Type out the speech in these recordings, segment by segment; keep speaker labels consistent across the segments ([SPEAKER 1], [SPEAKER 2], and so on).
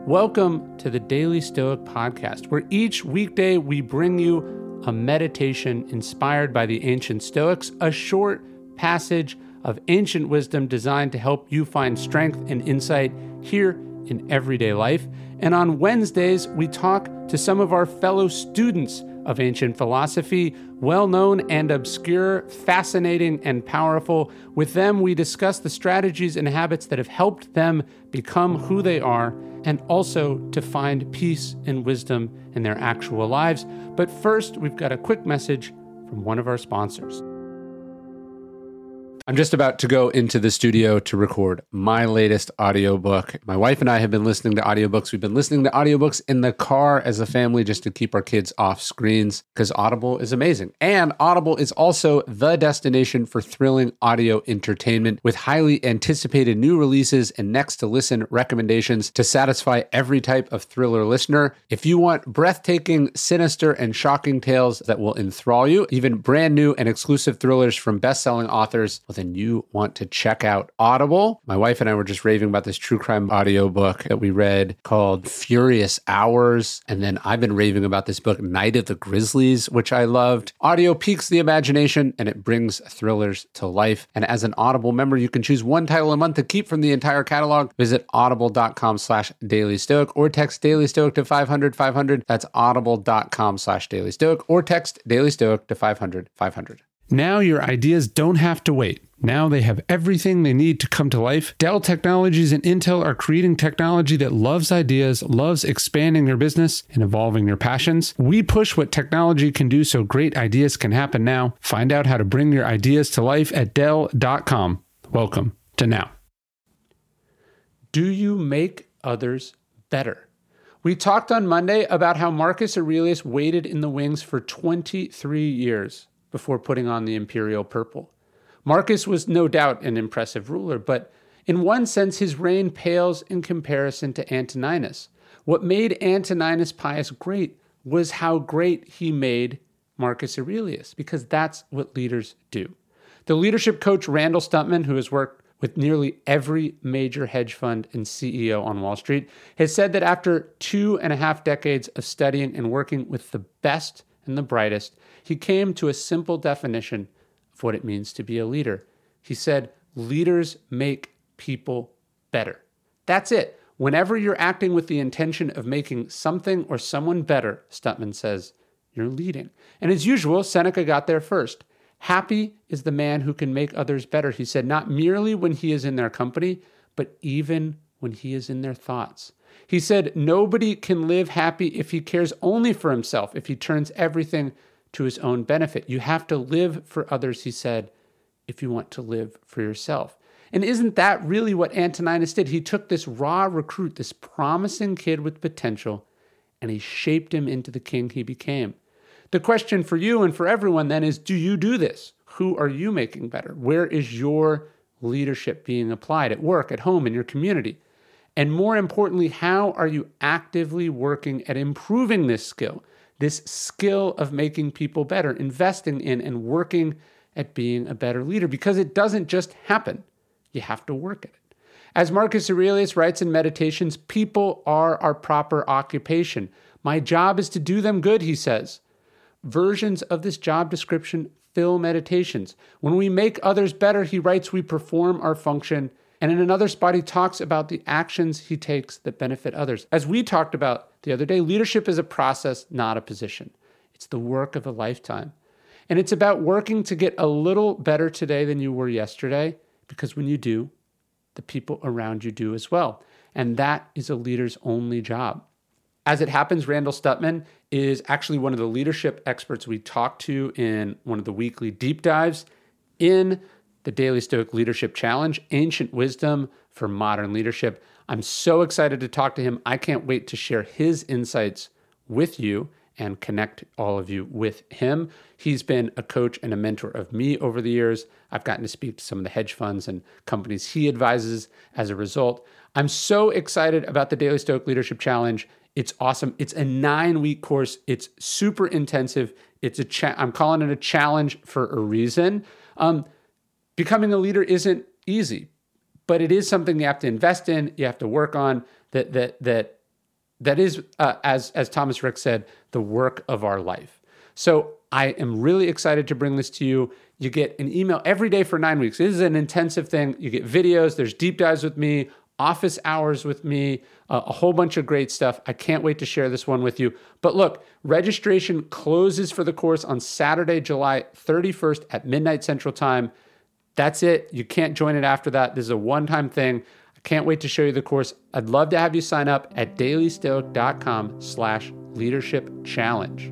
[SPEAKER 1] Welcome to the Daily Stoic Podcast, where each weekday we bring you a meditation inspired by the ancient Stoics, a short passage of ancient wisdom designed to help you find strength and insight here in everyday life. And on Wednesdays, we talk to some of our fellow students of ancient philosophy, well-known and obscure, fascinating and powerful. With them, we discuss the strategies and habits that have helped them become who they are, and also to find peace and wisdom in their actual lives. But first, we've got a quick message from one of our sponsors. I'm just about to go into the studio to record my latest audiobook. My wife and I have been listening to audiobooks. We've been listening to audiobooks in the car as a family just to keep our kids off screens because Audible is amazing. And Audible is also the destination for thrilling audio entertainment with highly anticipated new releases and next to listen recommendations to satisfy every type of thriller listener. If you want breathtaking, sinister, and shocking tales that will enthrall you, even brand new and exclusive thrillers from best-selling authors, then you want to check out Audible. My wife and I were just raving about this true crime audiobook that we read called Furious Hours. And then I've been raving about this book, Night of the Grizzlies, which I loved. Audio piques the imagination and it brings thrillers to life. And as an Audible member, you can choose one title a month to keep from the entire catalog. Visit audible.com/dailystoic or text Daily Stoic to 500-500. That's audible.com/dailystoic or text Daily Stoic to 500-500. Now your ideas don't have to wait. Now they have everything they need to come to life. Dell Technologies and Intel are creating technology that loves ideas, loves expanding your business, and evolving your passions. We push what technology can do so great ideas can happen now. Find out how to bring your ideas to life at Dell.com. Welcome to Now. Do you make others better? We talked on Monday about how Marcus Aurelius waited in the wings for 23 years before putting on the imperial purple. Marcus was no doubt an impressive ruler, but in one sense, his reign pales in comparison to Antoninus. What made Antoninus Pius great was how great he made Marcus Aurelius, because that's what leaders do. The leadership coach Randall Stuntman, who has worked with nearly every major hedge fund and CEO on Wall Street, has said that after 2.5 decades of studying and working with the best and the brightest, he came to a simple definition of what it means to be a leader. He said, leaders make people better. That's it. Whenever you're acting with the intention of making something or someone better, Stuntman says, you're leading. And as usual, Seneca got there first. Happy is the man who can make others better, he said, not merely when he is in their company, but even when he is in their thoughts. He said, nobody can live happy if he cares only for himself, if he turns everything to his own benefit. You have to live for others, he said, if you want to live for yourself. And isn't that really what Antoninus did? He took this raw recruit, this promising kid with potential, and he shaped him into the king he became. The question for you and for everyone then is, do you do this? Who are you making better? Where is your leadership being applied at work, at home, in your community? And more importantly, how are you actively working at improving this skill of making people better, investing in and working at being a better leader? Because it doesn't just happen. You have to work at it. As Marcus Aurelius writes in Meditations, people are our proper occupation. My job is to do them good, he says. Versions of this job description fill Meditations. When we make others better, he writes, we perform our function. And in another spot, he talks about the actions he takes that benefit others. As we talked about the other day, leadership is a process, not a position. It's the work of a lifetime. And it's about working to get a little better today than you were yesterday, because when you do, the people around you do as well. And that is a leader's only job. As it happens, Randall Stuntman is actually one of the leadership experts we talked to in one of the weekly deep dives in the Daily Stoic Leadership Challenge, Ancient Wisdom for Modern Leadership. I'm so excited to talk to him. I can't wait to share his insights with you and connect all of you with him. He's been a coach and a mentor of me over the years. I've gotten to speak to some of the hedge funds and companies he advises as a result. I'm so excited about the Daily Stoic Leadership Challenge. It's awesome. It's a 9-week course. It's super intensive. I'm calling it a challenge for a reason. Becoming a leader isn't easy, but it is something you have to invest in, you have to work on, that that is, as Thomas Ricks said, the work of our life. So I am really excited to bring this to you. You get an email every day for 9 weeks. This is an intensive thing. You get videos. There's deep dives with me, office hours with me, a whole bunch of great stuff. I can't wait to share this one with you. But look, registration closes for the course on Saturday, July 31st at midnight Central Time. That's it. You can't join it after that. This is a one-time thing. I can't wait to show you the course. I'd love to have you sign up at dailystoic.com/leadership challenge.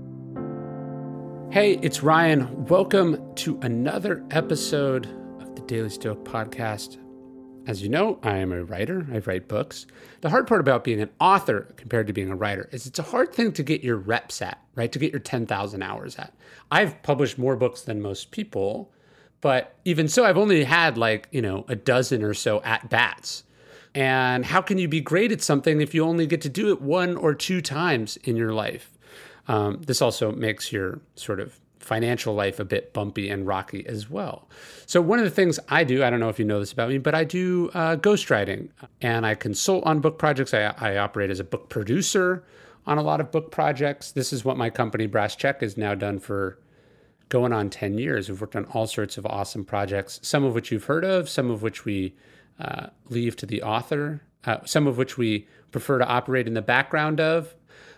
[SPEAKER 1] Hey, it's Ryan. Welcome to another episode of the Daily Stoic podcast. As you know, I am a writer. I write books. The hard part about being an author compared to being a writer is it's a hard thing to get your reps at, right? To get your 10,000 hours at. I've published more books than most people, but even so, I've only had a dozen or so at-bats. And how can you be great at something if you only get to do it one or two times in your life? This also makes your sort of financial life a bit bumpy and rocky as well. So one of the things I do, I don't know if you know this about me, but I do ghostwriting, and I consult on book projects. I operate as a book producer on a lot of book projects. This is what my company, Brass Check, has now done for going on 10 years. We've worked on all sorts of awesome projects, some of which you've heard of, some of which we leave to the author, some of which we prefer to operate in the background of.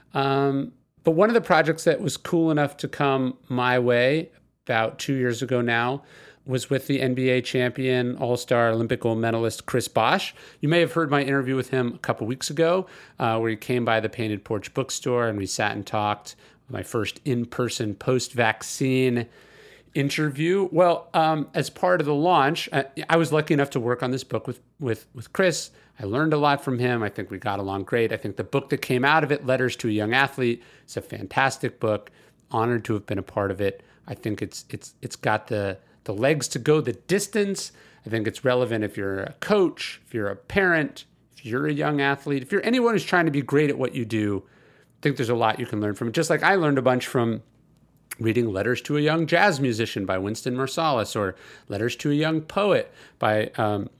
[SPEAKER 1] But one of the projects that was cool enough to come my way about 2 years ago now was with the NBA champion, all-star Olympic gold medalist Chris Bosh. You may have heard my interview with him a couple weeks ago, where he came by the Painted Porch bookstore and we sat and talked. My first in-person post-vaccine interview. Well, as part of the launch, I was lucky enough to work on this book with Chris. I learned a lot from him. I think we got along great. I think the book that came out of it, Letters to a Young Athlete, is a fantastic book. Honored to have been a part of it. I think it's got the legs to go the distance. I think it's relevant if you're a coach, if you're a parent, if you're a young athlete, if you're anyone who's trying to be great at what you do. I think there's a lot you can learn from it. Just like I learned a bunch from reading Letters to a Young Jazz Musician by Winston Marsalis, or Letters to a Young Poet by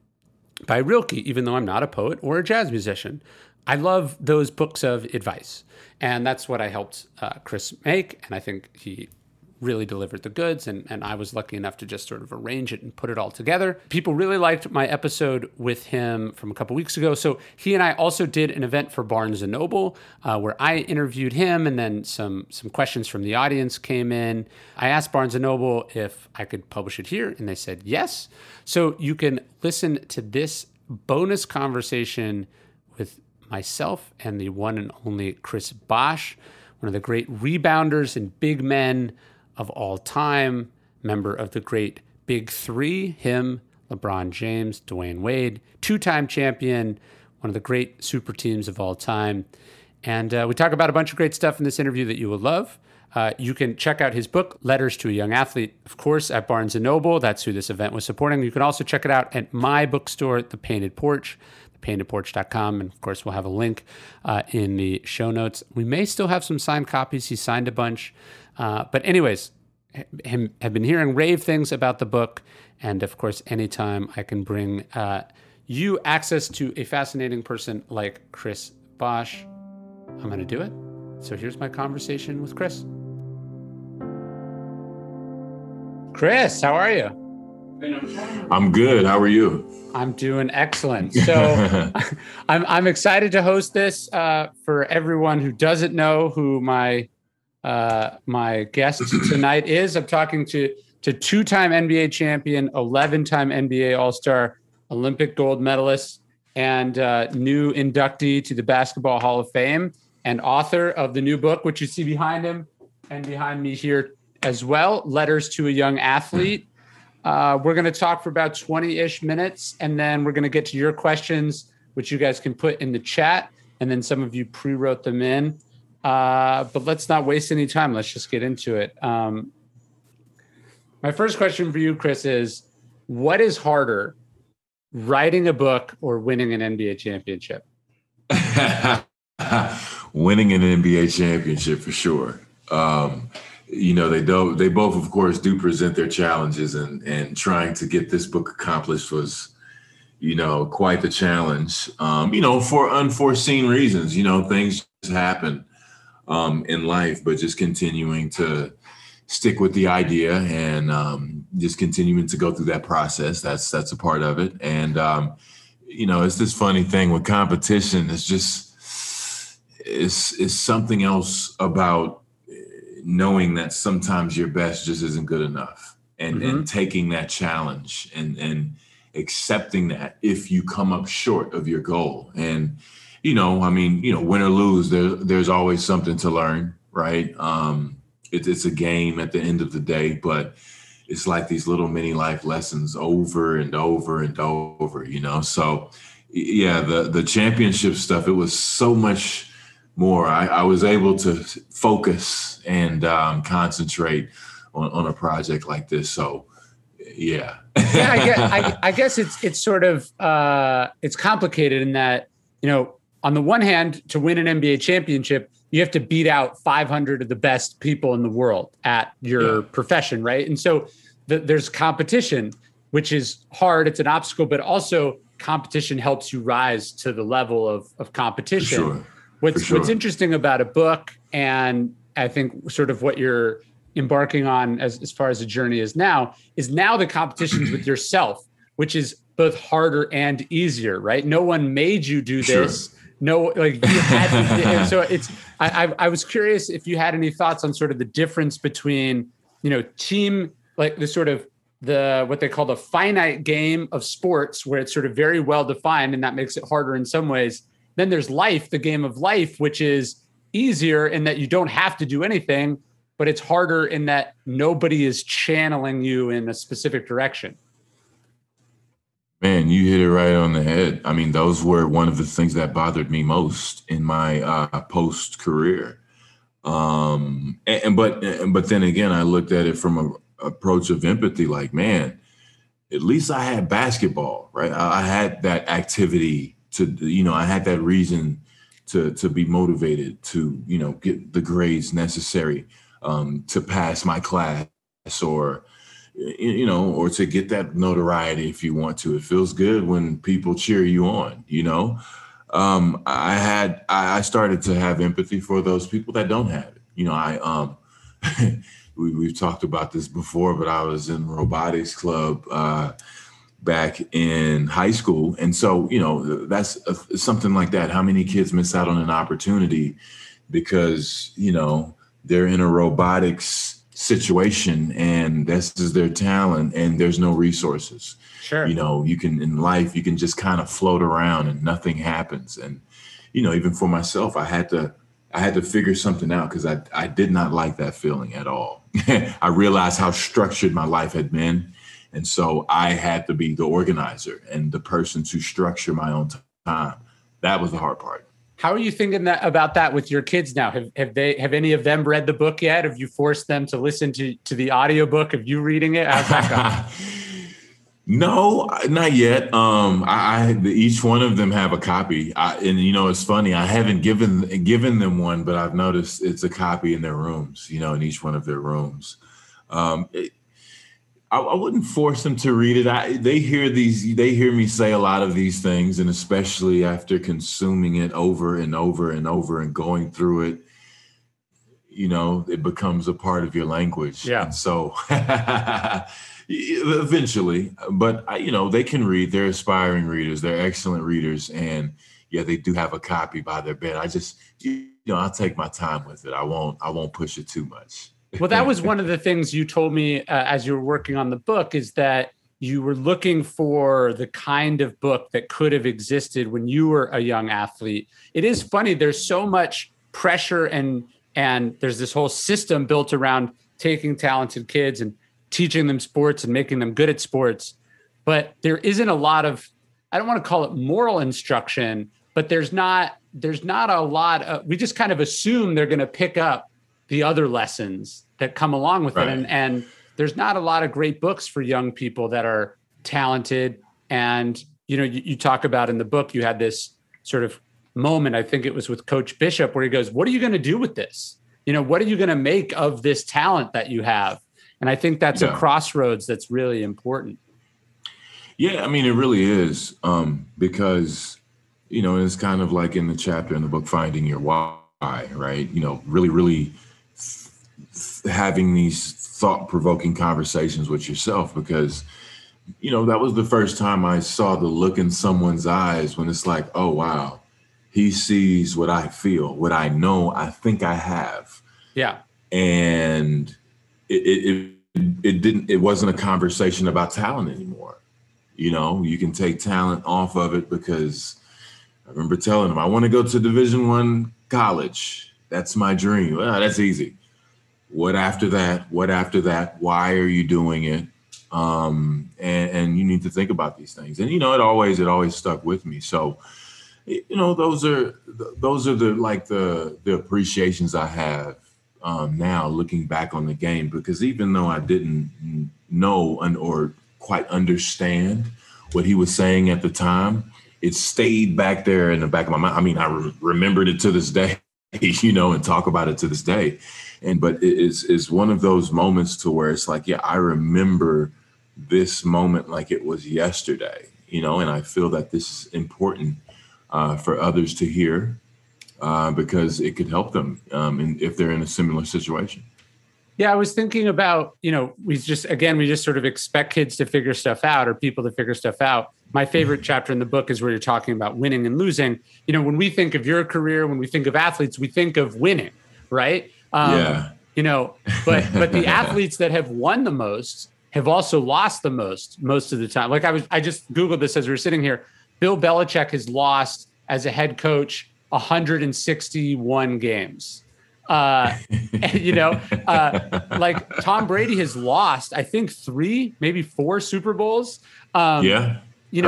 [SPEAKER 1] Rilke, even though I'm not a poet or a jazz musician. I love those books of advice. And that's what I helped Chris make. And I think he really delivered the goods. And I was lucky enough to just sort of arrange it and put it all together. People really liked my episode with him from a couple weeks ago. So he and I also did an event for Barnes & Noble where I interviewed him, and then some questions from the audience came in. I asked Barnes & Noble if I could publish it here, and they said yes. So you can listen to this bonus conversation with myself and the one and only Chris Bosh, one of the great rebounders and big men of all time, member of the great Big Three, him, LeBron James, Dwayne Wade, two-time champion, one of the great super teams of all time. And we talk about a bunch of great stuff in this interview that you will love. You can check out his book, Letters to a Young Athlete, of course, at Barnes & Noble. That's who this event was supporting. You can also check it out at my bookstore, The Painted Porch, thepaintedporch.com. And of course, we'll have a link in the show notes. We may still have some signed copies. He signed a bunch. But anyways, have been hearing rave things about the book. And of course, anytime I can bring you access to a fascinating person like Chris Bosh, I'm going to do it. So here's my conversation with Chris. Chris, how are you?
[SPEAKER 2] I'm good. How are you?
[SPEAKER 1] I'm doing excellent. So I'm excited to host this for everyone who doesn't know who my guest tonight is. I'm talking to two-time NBA champion, 11-time NBA All-Star, Olympic gold medalist, and new inductee to the Basketball Hall of Fame, and author of the new book, which you see behind him and behind me here as well, Letters to a Young Athlete. We're going to talk for about 20-ish minutes, and then we're going to get to your questions, which you guys can put in the chat, and then some of you pre-wrote them in. But let's not waste any time. Let's just get into it. My first question for you, Chris, is what is harder, writing a book or winning an NBA championship?
[SPEAKER 2] Winning an NBA championship for sure. They both, of course, do present their challenges, and trying to get this book accomplished was, quite the challenge, for unforeseen reasons. Things just happen in life, but just continuing to stick with the idea and just continuing to go through that process. That's a part of it. And, it's this funny thing with competition. It's something else about knowing that sometimes your best just isn't good enough and taking that challenge and accepting that if you come up short of your goal. And, win or lose, there's always something to learn, right? It's a game at the end of the day, but it's like these little mini life lessons over and over and over, So yeah, the championship stuff, it was so much more. I was able to focus and concentrate on a project like this. So yeah.
[SPEAKER 1] Yeah, I guess it's sort of it's complicated in that, on the one hand, to win an NBA championship, you have to beat out 500 of the best people in the world at your profession, right? And so there's competition, which is hard. It's an obstacle, but also competition helps you rise to the level of competition. What's interesting about a book, and I think sort of what you're embarking on as far as the journey is now the competitions with yourself, which is both harder and easier, right? No one made you do this. No, like you had to, so I was curious if you had any thoughts on sort of the difference between, team, like the sort of what they call the finite game of sports, where it's sort of very well defined and that makes it harder in some ways. Then there's life, the game of life, which is easier in that you don't have to do anything, but it's harder in that nobody is channeling you in a specific direction.
[SPEAKER 2] Man, you hit it right on the head. I mean, those were one of the things that bothered me most in my post career. But then again, I looked at it from an approach of empathy, like, man, at least I had basketball, right? I had that activity I had that reason to be motivated to, get the grades necessary to pass my class or to get that notoriety if you want to. It feels good when people cheer you on, I started to have empathy for those people that don't have it. We've talked about this before, but I was in robotics club back in high school. And so, that's something like that. How many kids miss out on an opportunity because, they're in a robotics situation and this is their talent and there's no resources.
[SPEAKER 1] Sure.
[SPEAKER 2] You can, in life, you can just kind of float around and nothing happens. And, even for myself, I had to figure something out because I did not like that feeling at all. I realized how structured my life had been. And so I had to be the organizer and the person to structure my own time. That was the hard part.
[SPEAKER 1] How are you thinking about that with your kids now? Have any of them read the book yet? Have you forced them to listen to the audiobook of you reading it? How's that going?
[SPEAKER 2] No, not yet. Each one of them have a copy. It's funny. I haven't given them one, but I've noticed it's a copy in their rooms, in each one of their rooms. I wouldn't force them to read it. They hear me say a lot of these things, and especially after consuming it over and over and over and going through it, it becomes a part of your language.
[SPEAKER 1] Yeah.
[SPEAKER 2] And so eventually, but they can read. They're aspiring readers. They're excellent readers. And yeah, they do have a copy by their bed. I just, I'll take my time with it. I won't push it too much.
[SPEAKER 1] Well, that was one of the things you told me as you were working on the book, is that you were looking for the kind of book that could have existed when you were a young athlete. It is funny. There's so much pressure and there's this whole system built around taking talented kids and teaching them sports and making them good at sports. But there isn't a lot of, I don't want to call it moral instruction, but there's not a lot of, we just kind of assume they're going to pick up the other lessons that come along with it. And there's not a lot of great books for young people that are talented. And, you talk about in the book, you had this sort of moment, I think it was with Coach Bishop, where he goes, what are you going to do with this? What are you going to make of this talent that you have? And I think that's a crossroads that's really important.
[SPEAKER 2] Yeah, I mean, it really is, because, it's kind of like in the chapter in the book, Finding Your Why, right? Really, really having these thought-provoking conversations with yourself, because, that was the first time I saw the look in someone's eyes when it's like, oh, wow, he sees what I feel, what I know, I think I have.
[SPEAKER 1] Yeah.
[SPEAKER 2] And it wasn't a conversation about talent anymore. You can take talent off of it, because I remember telling him, I want to go to Division I college. That's my dream. Well, that's easy. What after that? What after that? Why are you doing it? And you need to think about these things. And, it always stuck with me. So, those are the appreciations I have now looking back on the game, because even though I didn't know or quite understand what he was saying at the time, it stayed back there in the back of my mind. I mean, I remembered it to this day, and talk about it to this day. But it is one of those moments to where it's like, yeah, I remember this moment like it was yesterday, and I feel that this is important for others to hear, because it could help them if they're in a similar situation.
[SPEAKER 1] Yeah, I was thinking about, we just sort of expect kids to figure stuff out, or people to figure stuff out. My favorite chapter in the book is where you're talking about winning and losing. When we think of your career, when we think of athletes, we think of winning, right?
[SPEAKER 2] Yeah.
[SPEAKER 1] But the athletes that have won the most have also lost the most of the time. Like I just Googled this as we were sitting here. Bill Belichick has lost as a head coach 161 games. Like Tom Brady has lost, I think 3, maybe 4 Super Bowls.
[SPEAKER 2] Hurts.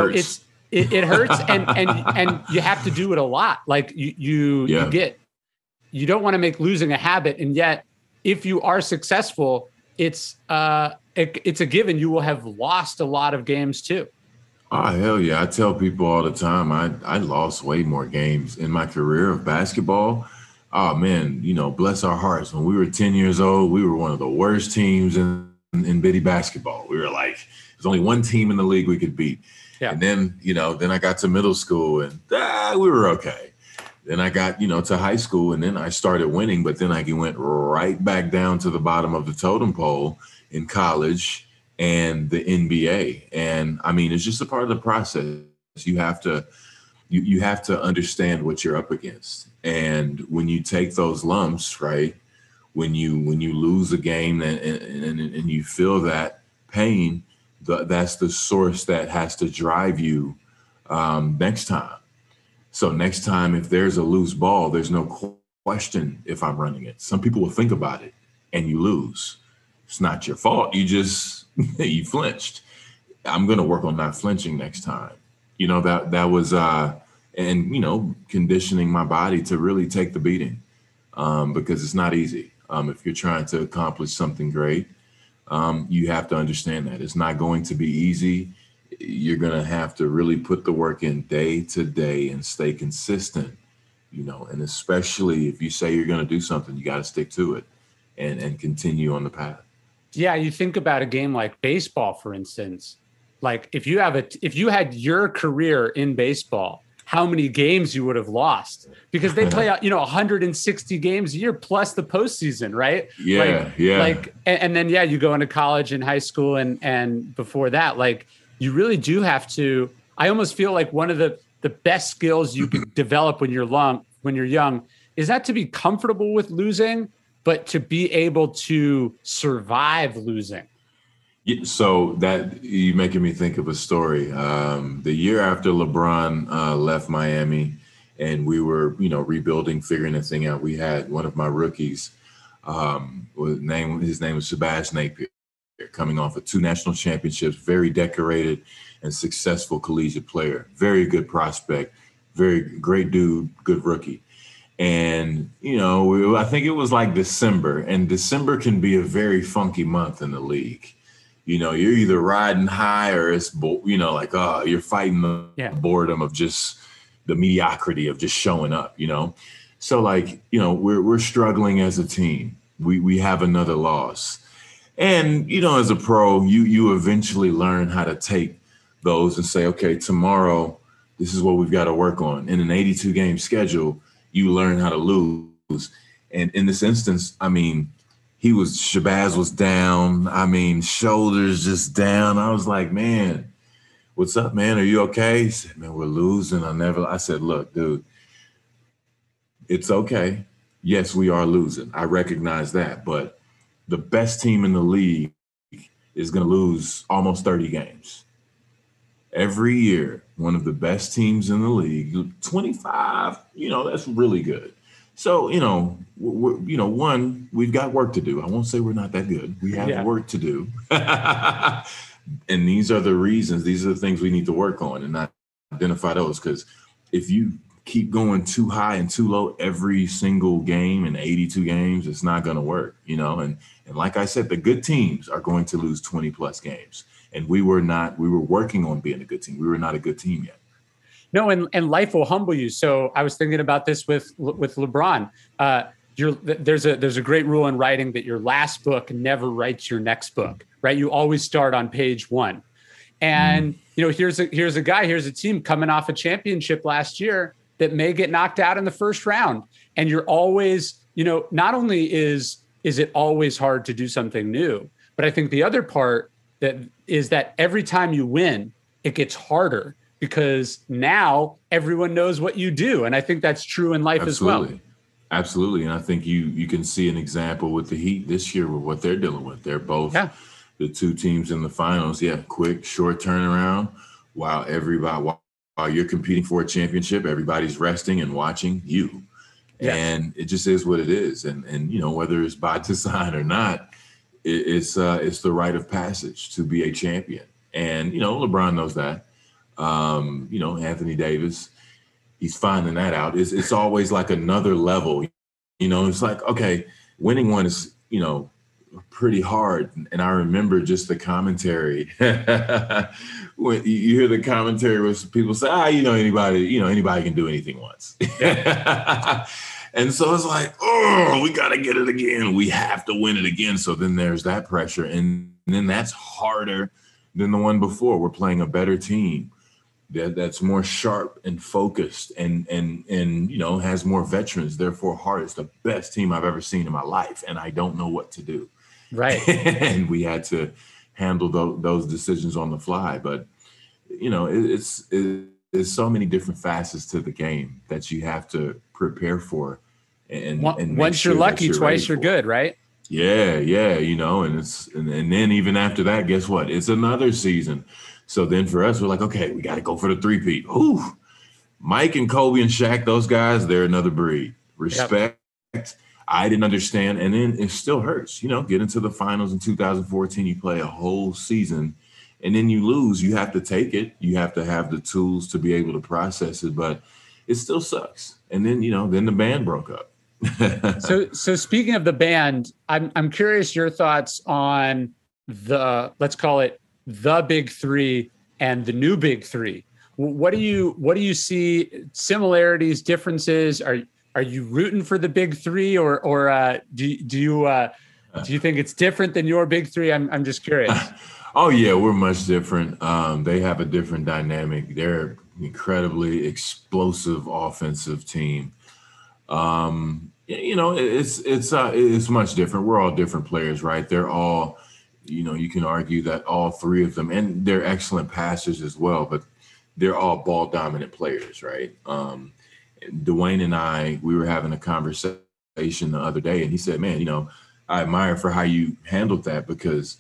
[SPEAKER 1] It hurts, and you have to do it a lot. Like you don't want to make losing a habit, and yet if you are successful, it's a given. You will have lost a lot of games too.
[SPEAKER 2] Oh, hell yeah. I tell people all the time, I lost way more games in my career of basketball. Oh, man, bless our hearts. When we were 10 years old, we were one of the worst teams in bitty basketball. We were like, there's only one team in the league we could beat. Yeah. And then, then I got to middle school and we were okay. Then I got, to high school, and then I started winning, but then I went right back down to the bottom of the totem pole in college and the NBA. And I mean, it's just a part of the process. You have to understand what you're up against. And when you take those lumps, right, when you lose a game and you feel that pain, that's the source that has to drive you next time. So next time, if there's a loose ball, there's no question if I'm running it. Some people will think about it and you lose. It's not your fault. You just, you flinched. I'm going to work on not flinching next time. That was, conditioning my body to really take the beating, because it's not easy. If you're trying to accomplish something great, you have to understand that it's not going to be easy. You're going to have to really put the work in day to day and stay consistent, and especially if you say you're going to do something, you got to stick to it and continue on the path.
[SPEAKER 1] Yeah. You think about a game like baseball, for instance, like if you had your career in baseball, how many games you would have lost, because they play out, 160 games a year plus the postseason, right?
[SPEAKER 2] Yeah.
[SPEAKER 1] And then, you go into college and high school and before that, like you really do have to, I almost feel like one of the best skills you can develop when you're young is not to be comfortable with losing, but to be able to survive losing.
[SPEAKER 2] Yeah, so that you're making me think of a story. The year after LeBron left Miami and we were, rebuilding, figuring the thing out, we had one of my rookies, his name was Sebastian Napier, coming off of 2 national championships, very decorated and successful collegiate player, very good prospect, very great dude, good rookie. And, I think it was like December, and December can be a very funky month in the league. You're either riding high or it's, you're fighting the boredom of just the mediocrity of just showing up, So we're struggling as a team. We have another loss. And, as a pro, you eventually learn how to take those and say, okay, tomorrow, this is what we've got to work on. In an 82 game schedule, you learn how to lose. And in this instance, I mean, Shabazz was down. I mean, shoulders just down. I was like, man, what's up, man? Are you okay? He said, man, we're losing. I said, look, dude, it's okay. Yes, we are losing. I recognize that. But the best team in the league is going to lose almost 30 games. Every year, one of the best teams in the league, 25, that's really good. So, we've got work to do. I won't say we're not that good. We have work to do. And these are the reasons, these are the things we need to work on and not identify those. Because if you keep going too high and too low every single game in 82 games, it's not going to work, And like I said, the good teams are going to lose 20 plus games. And we were working on being a good team. We were not a good team yet.
[SPEAKER 1] No, and life will humble you. So I was thinking about this with LeBron. There's a great rule in writing that your last book never writes your next book, right? You always start on page 1. And here's a team coming off a championship last year that may get knocked out in the first round. And you're always, not only is it always hard to do something new, but I think the other part that is that every time you win, it gets harder because now everyone knows what you do. And I think that's true in life as well.
[SPEAKER 2] Absolutely. And I think you can see an example with the Heat this year with what they're dealing with. They're both the two teams in the finals. Yeah, quick, short turnaround while you're competing for a championship, everybody's resting and watching you. Yeah. And it just is what it is. And whether it's by design or not, it's the rite of passage to be a champion. And, LeBron knows that. Anthony Davis, he's finding that out. It's always like another level. It's like, okay, winning one is, pretty hard. And I remember just the commentary. When you hear the commentary where people say, anybody can do anything once. Yeah. And so it's like, we got to get it again. We have to win it again. So then there's that pressure. And then that's harder than the one before. We're playing a better team that's more sharp and focused and has more veterans. Therefore, hard. It's the best team I've ever seen in my life. And I don't know what to do.
[SPEAKER 1] Right.
[SPEAKER 2] And we had to handle those decisions on the fly. But, it's so many different facets to the game that you have to prepare for. And
[SPEAKER 1] once you're lucky, twice you're good, right?
[SPEAKER 2] Yeah. And then even after that, guess what? It's another season. So then for us, we're like, okay, we got to go for the three-peat. Ooh, Mike and Kobe and Shaq, those guys, they're another breed. Respect. Yep. I didn't understand. And then it still hurts, get into the finals in 2014. You play a whole season and then you lose. You have to take it. You have to have the tools to be able to process it, but it still sucks. And then, then the band broke up.
[SPEAKER 1] So speaking of the band, I'm curious your thoughts on let's call it the big three and the new big three. What do you see similarities, differences? Are you rooting for the big three or do you think it's different than your big three? I'm just curious.
[SPEAKER 2] Oh yeah, we're much different. They have a different dynamic. They're an incredibly explosive offensive team. It's much different. We're all different players, right? They're all, you can argue that all three of them, and they're excellent passers as well, but they're all ball dominant players, right? Dwayne and I, we were having a conversation the other day, and he said, man, I admire for how you handled that because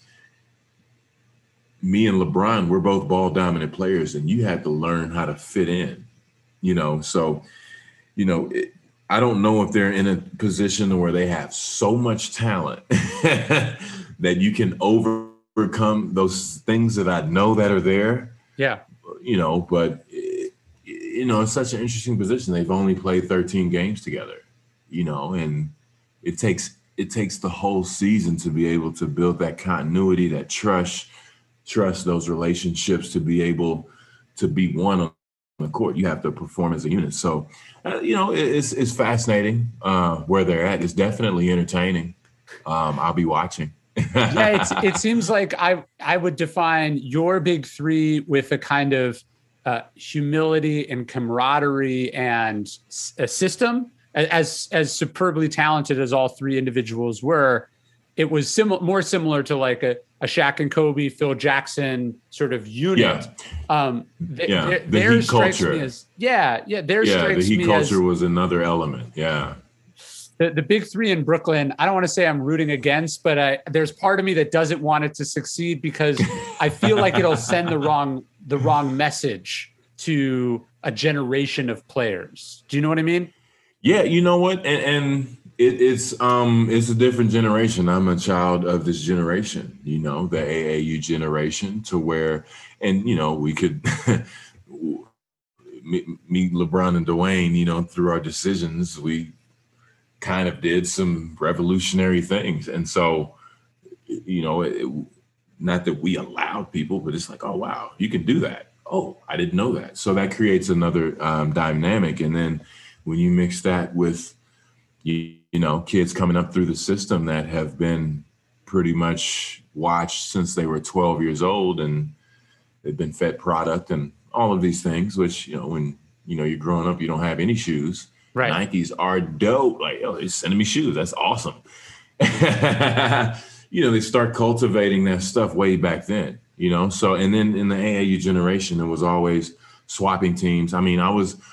[SPEAKER 2] me and LeBron, we're both ball dominant players and you had to learn how to fit in, so, I don't know if they're in a position where they have so much talent that you can overcome those things that I know that are there.
[SPEAKER 1] Yeah.
[SPEAKER 2] But it's such an interesting position. They've only played 13 games together, and it takes the whole season to be able to build that continuity, that trust those relationships to be able to be one on the court. You have to perform as a unit. So, it's fascinating where they're at. It's definitely entertaining. I'll be watching.
[SPEAKER 1] It seems like I would define your big three with a kind of humility and camaraderie and a system. As superbly talented as all three individuals were, it was more similar to like a Shaq and Kobe, Phil Jackson sort of unit.
[SPEAKER 2] The Heat culture. The Heat culture was another element. Yeah.
[SPEAKER 1] The big three in Brooklyn, I don't want to say I'm rooting against, but there's part of me that doesn't want it to succeed because I feel like it'll send the wrong message to a generation of players. Do you know what I mean?
[SPEAKER 2] Yeah, you know what? And it's a different generation. I'm a child of this generation, the AAU generation, to where, and we could meet LeBron and Dwayne, through our decisions, we kind of did some revolutionary things. And so, not that we allowed people, but it's like, oh, wow, you can do that. Oh, I didn't know that. So that creates another dynamic. And then when you mix that with, kids coming up through the system that have been pretty much watched since they were 12 years old, and they've been fed product and all of these things, which, when, you're growing up, you don't have any shoes. Right. Nikes are dope. Like, they're sending me shoes. That's awesome. They start cultivating that stuff way back then, So, and then in the AAU generation, it was always swapping teams. I mean,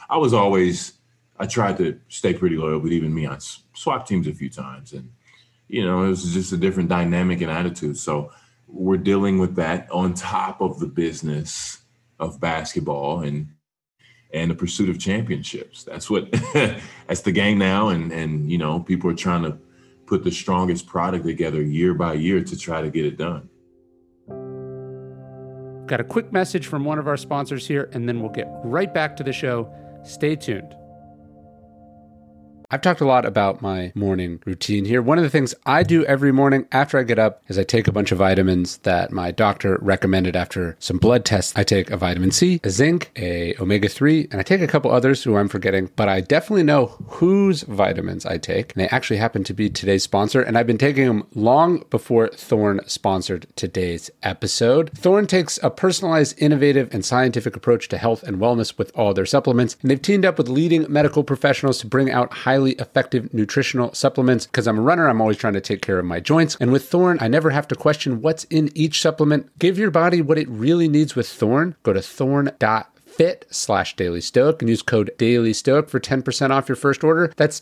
[SPEAKER 2] I tried to stay pretty loyal, but even me, I swapped teams a few times. And, it was just a different dynamic and attitude. So we're dealing with that on top of the business of basketball and the pursuit of championships. That's what that's the game now. And people are trying to put the strongest product together year by year to try to get it done.
[SPEAKER 1] Got a quick message from one of our sponsors here, and then we'll get right back to the show. Stay tuned. I've talked a lot about my morning routine here. One of the things I do every morning after I get up is I take a bunch of vitamins that my doctor recommended after some blood tests. I take a vitamin C, a zinc, a omega-3, and I take a couple others who I'm forgetting, but I definitely know whose vitamins I take. And they actually happen to be today's sponsor, and I've been taking them long before Thorne sponsored today's episode. Thorne takes a personalized, innovative, and scientific approach to health and wellness with all their supplements, and they've teamed up with leading medical professionals to bring out highly effective nutritional supplements. Because I'm a runner, I'm always trying to take care of my joints. And with Thorne, I never have to question what's in each supplement. Give your body what it really needs with Thorne. Go to thorne.fit/dailystoic and use code DailyStoic for 10% off your first order. That's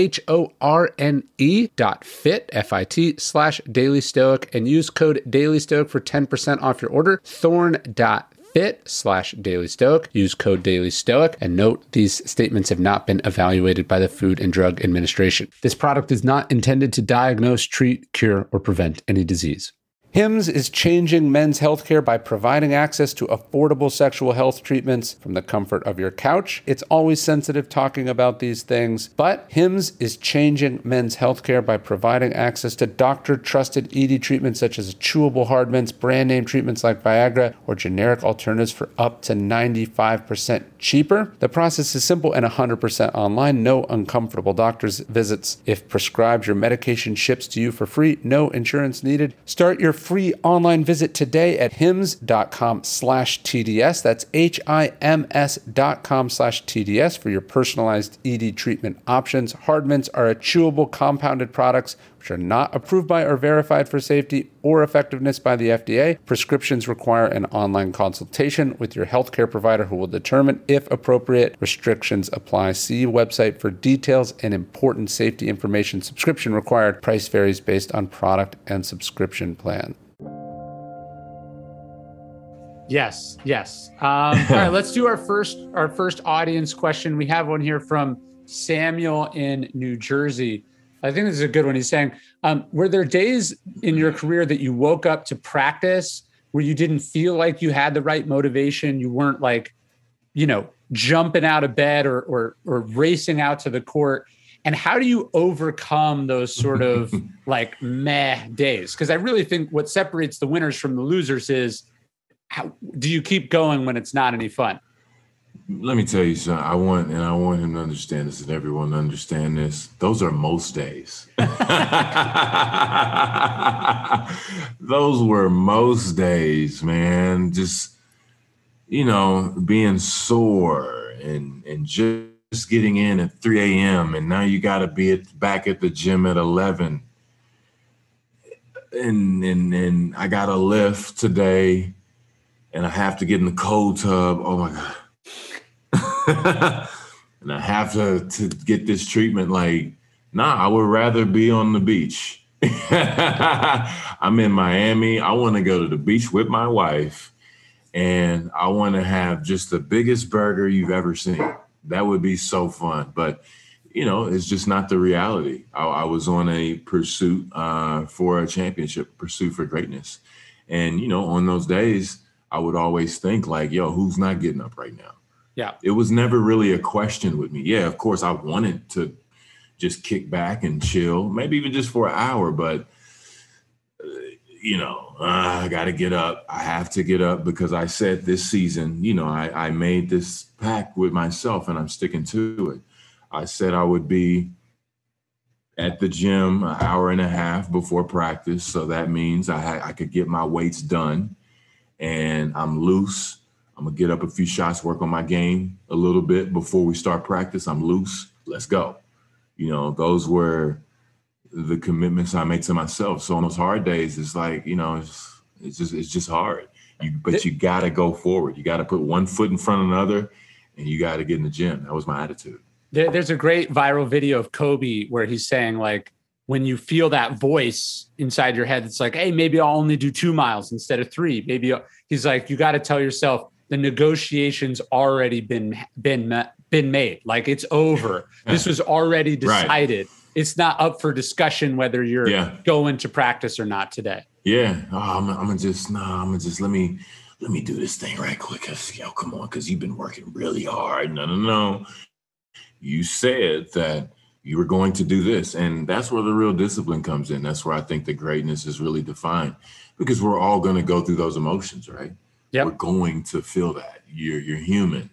[SPEAKER 1] THORNE.fit, FIT/DailyStoic, and use code DailyStoic for 10% off your order. Thorne.fit/DailyStoic. Use code DailyStoic, and note these statements have not been evaluated by the Food and Drug Administration. This product is not intended to diagnose, treat, cure, or prevent any disease. Hims is changing men's healthcare by providing access to affordable sexual health treatments from the comfort of your couch. It's always sensitive talking about these things, but Hims is changing men's healthcare by providing access to doctor-trusted ED treatments such as chewable hard mints, brand name treatments like Viagra, or generic alternatives for up to 95% cheaper. The process is simple and 100% online. No uncomfortable doctor's visits. If prescribed, your medication ships to you for free. No insurance needed. Start your free online visit today at hims.com/TDS. That's HIMS.com/TDS for your personalized ED treatment options. Hard mints are a chewable compounded products which are not approved by or verified for safety or effectiveness by the FDA. Prescriptions require an online consultation with your healthcare provider who will determine if appropriate. Restrictions apply. See website for details and important safety information. Subscription required. Price varies based on product and subscription plan. Yes. All right, let's do our first audience question. We have one here from Samuel in New Jersey. I think this is a good one. He's saying, were there days in your career that you woke up to practice where you didn't feel like you had the right motivation? You weren't like, jumping out of bed or racing out to the court. And how do you overcome those sort of like meh days? Because I really think what separates the winners from the losers is, how do you keep going when it's not any fun?
[SPEAKER 2] Let me tell you something. I want him to understand this and everyone to understand this. Those are most days. Those were most days, man. Just, being sore and just getting in at 3 a.m. and now you got to be back at the gym at 11. And I got a lift today and I have to get in the cold tub. Oh my God. And I have to get this treatment. Like, nah, I would rather be on the beach. I'm in Miami. I want to go to the beach with my wife and I want to have just the biggest burger you've ever seen. That would be so fun. But, it's just not the reality. I was on a pursuit for a championship, pursuit for greatness. And, on those days, I would always think like, yo, who's not getting up right now?
[SPEAKER 1] Yeah.
[SPEAKER 2] It was never really a question with me. Yeah, of course, I wanted to just kick back and chill, maybe even just for an hour. But, I got to get up. I have to get up because I said this season, I made this pact with myself and I'm sticking to it. I said I would be at the gym an hour and a half before practice. So that means I could get my weights done and I'm loose. I'm going to get up a few shots, work on my game a little bit before we start practice. I'm loose. Let's go. Those were the commitments I make to myself. So on those hard days, it's like, it's just hard. But you got to go forward. You got to put one foot in front of another and you got to get in the gym. That was my attitude.
[SPEAKER 1] There's a great viral video of Kobe where he's saying, like, when you feel that voice inside your head, it's like, hey, maybe I'll only do 2 miles instead of 3. He's like, you got to tell yourself the negotiation's already been made. Like, it's over. This was already decided. Right. It's not up for discussion whether you're going to practice or not today.
[SPEAKER 2] Yeah. Oh, I'm gonna just let me do this thing right quick. Come on, because you've been working really hard. No. You said that you were going to do this. And that's where the real discipline comes in. That's where I think the greatness is really defined because we're all going to go through those emotions, right? Yep. We're going to feel that. You're human.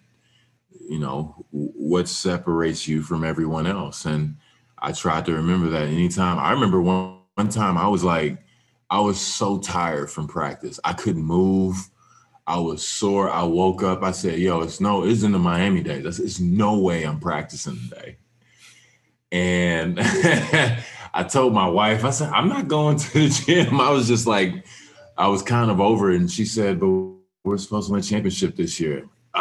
[SPEAKER 2] What separates you from everyone else? And I tried to remember that anytime. I remember one time I was so tired from practice. I couldn't move. I was sore. I woke up. I said, yo, it's in the Miami days. It's no way I'm practicing today. And I told my wife, I said, I'm not going to the gym. I was just like, I was kind of over it. And she said, but we're supposed to win a championship this year.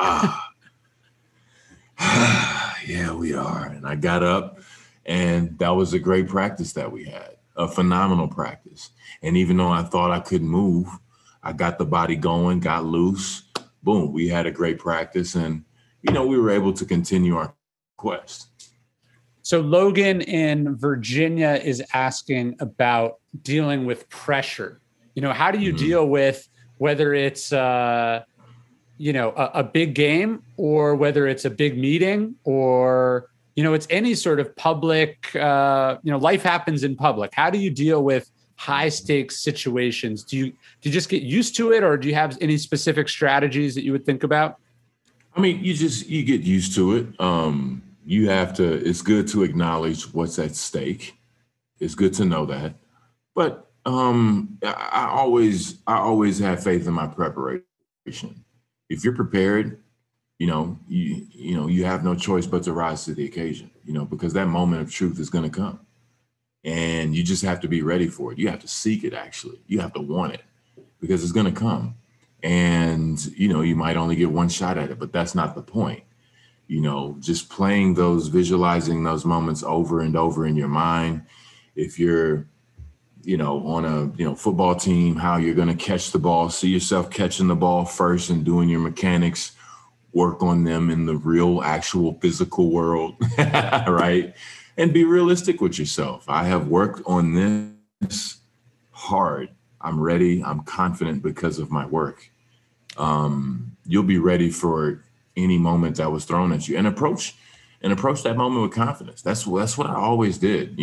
[SPEAKER 2] Yeah, we are. And I got up and that was a great practice that we had, a phenomenal practice. And even though I thought I couldn't move, I got the body going, got loose. Boom, we had a great practice and, we were able to continue our quest.
[SPEAKER 1] So Logan in Virginia is asking about dealing with pressure. How do you deal with whether it's, a big game or whether it's a big meeting or, it's any sort of public, life happens in public. How do you deal with high stakes situations? Do you just get used to it or do you have any specific strategies that you would think about?
[SPEAKER 2] I mean, you get used to it. It's good to acknowledge what's at stake. It's good to know that. But I always have faith in my preparation. If you're prepared, you have no choice but to rise to the occasion, because that moment of truth is going to come. And you just have to be ready for it. You have to seek it, actually. You have to want it because it's going to come. And, you might only get one shot at it, but that's not the point. Just visualizing those moments over and over in your mind. If you're, on a, football team, how you're going to catch the ball, see yourself catching the ball first and doing your mechanics, work on them in the real, actual physical world, right? And be realistic with yourself. I have worked on this hard. I'm ready. I'm confident because of my work. You'll be ready for any moment that was thrown at you and approach that moment with confidence. That's what I always did.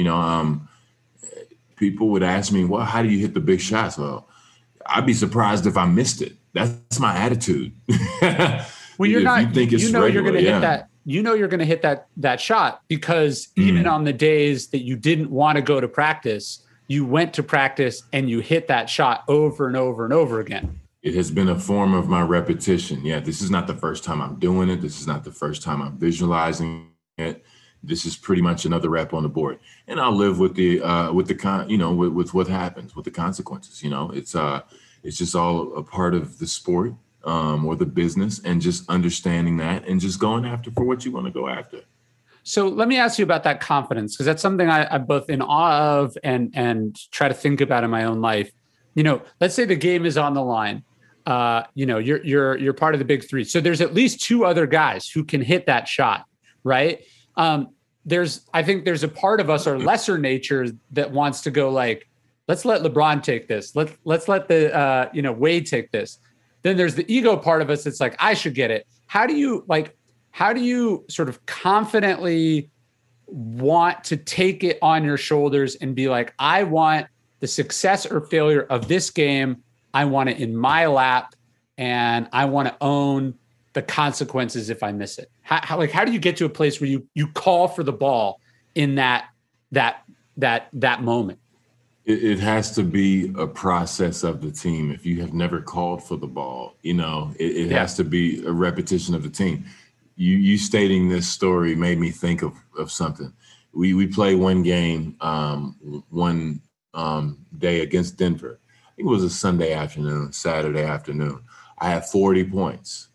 [SPEAKER 2] People would ask me, well, how do you hit the big shots? Well, I'd be surprised if I missed it. That's my attitude.
[SPEAKER 1] Well, you're
[SPEAKER 2] if
[SPEAKER 1] not,
[SPEAKER 2] you think it's
[SPEAKER 1] you're
[SPEAKER 2] regular,
[SPEAKER 1] going to hit that. You're going to hit that shot because even on the days that you didn't want to go to practice, you went to practice and you hit that shot over and over and over again.
[SPEAKER 2] It has been a form of my repetition. Yeah, this is not the first time I'm doing it. This is not the first time I'm visualizing it. This is pretty much another rep on the board, and I'll live with with what happens, with the consequences. It's just all a part of the sport or the business, and just understanding that and just going after for what you want to go after.
[SPEAKER 1] So let me ask you about that confidence, because that's something I'm both in awe of and try to think about in my own life. Let's say the game is on the line. You're part of the big three. So there's at least two other guys who can hit that shot, right? I think there's a part of us, our lesser nature, that wants to go like, let's let LeBron take this. Let's let the Wade take this. Then there's the ego part of us that's like, I should get it. How do you sort of confidently want to take it on your shoulders and be like, I want the success or failure of this game, I want it in my lap, and I want to own the consequences if I miss it? How do you get to a place where you call for the ball in that moment?
[SPEAKER 2] It has to be a process of the team. If you have never called for the ball, it has to be a repetition of the team. You stating this story made me think of something. We played one game one day against Denver. I think it was a Saturday afternoon. I had 40 points.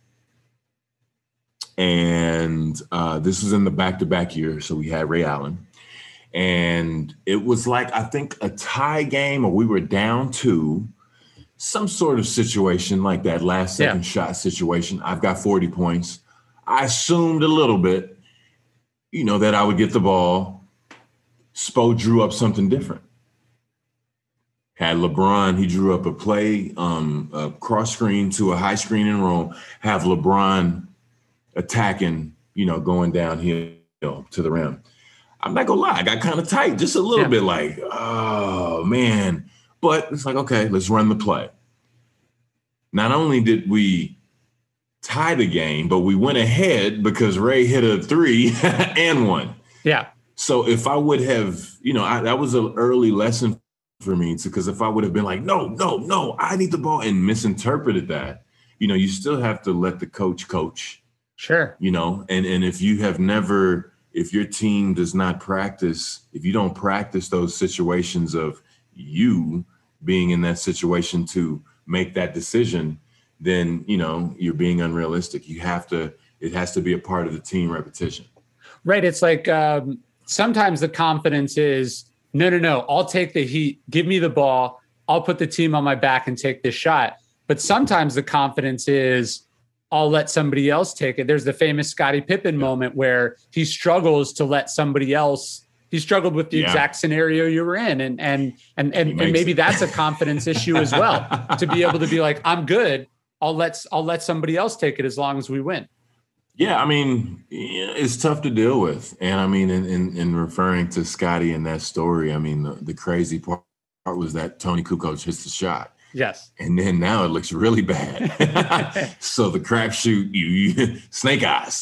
[SPEAKER 2] And this was in the back-to-back year, so we had Ray Allen. And it was like, I think, a tie game, or we were down 2, some sort of situation like that, last second shot situation. I've got 40 points. I assumed a little bit, that I would get the ball. Spo drew up something different. Had LeBron, he drew up a play, a cross screen to a high screen and roll, have LeBron attacking, going downhill to the rim. I'm not gonna lie, I got kind of tight, just a little bit like, oh man. But it's like, okay, let's run the play. Not only did we tie the game, but we went ahead because Ray hit a 3 and 1.
[SPEAKER 1] Yeah.
[SPEAKER 2] So if I would have, that was an early lesson for me, because if I would have been like, no, I need the ball, and misinterpreted that, you still have to let the coach.
[SPEAKER 1] Sure.
[SPEAKER 2] And if you have never, if your team does not practice, if you don't practice those situations of you being in that situation to make that decision, then, you're being unrealistic. It has to be a part of the team repetition.
[SPEAKER 1] Right. It's like sometimes the confidence is, no, I'll take the heat. Give me the ball. I'll put the team on my back and take this shot. But sometimes the confidence is, I'll let somebody else take it. There's the famous Scottie Pippen moment where he struggles to let somebody else. He struggled with the exact scenario you were in. And maybe that's a confidence issue as well, to be able to be like, I'm good. I'll let somebody else take it as long as we win.
[SPEAKER 2] Yeah, it's tough to deal with. And in referring to Scottie in that story, the crazy part was that Tony Kukoc hits the shot.
[SPEAKER 1] Yes.
[SPEAKER 2] And then now it looks really bad. So the crapshoot, you snake eyes.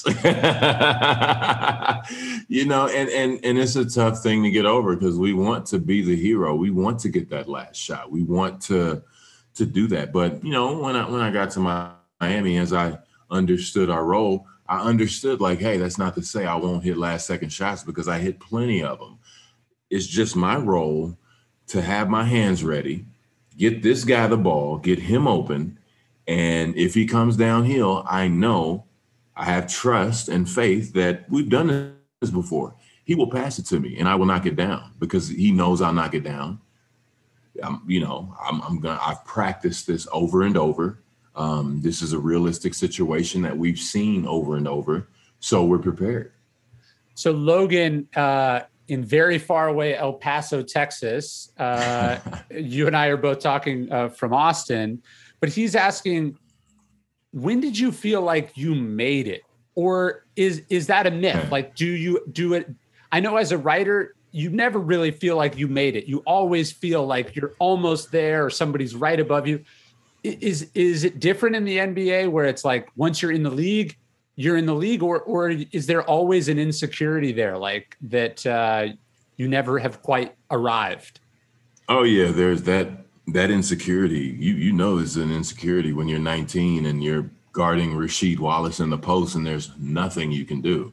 [SPEAKER 2] And it's a tough thing to get over, because we want to be the hero. We want to get that last shot. We want to do that. But, when I got to Miami, as I understood our role, I understood like, hey, that's not to say I won't hit last second shots, because I hit plenty of them. It's just my role to have my hands ready, get this guy the ball, get him open. And if he comes downhill, I know, I have trust and faith that we've done this before. He will pass it to me and I will knock it down, because he knows I'll knock it down. I've practiced this over and over. This is a realistic situation that we've seen over and over. So we're prepared.
[SPEAKER 1] So Logan, in very far away El Paso, Texas, you and I are both talking from Austin, but he's asking, when did you feel like you made it? Or is that a myth? Like, do you do it? I know as a writer, you never really feel like you made it. You always feel like you're almost there or somebody's right above you. Is it different in the NBA where it's like once you're in the league, you're in the league, or is there always an insecurity there, like that you never have quite arrived?
[SPEAKER 2] Oh yeah, there's that insecurity. You know, there's an insecurity when you're 19 and you're guarding Rasheed Wallace in the post, and there's nothing you can do.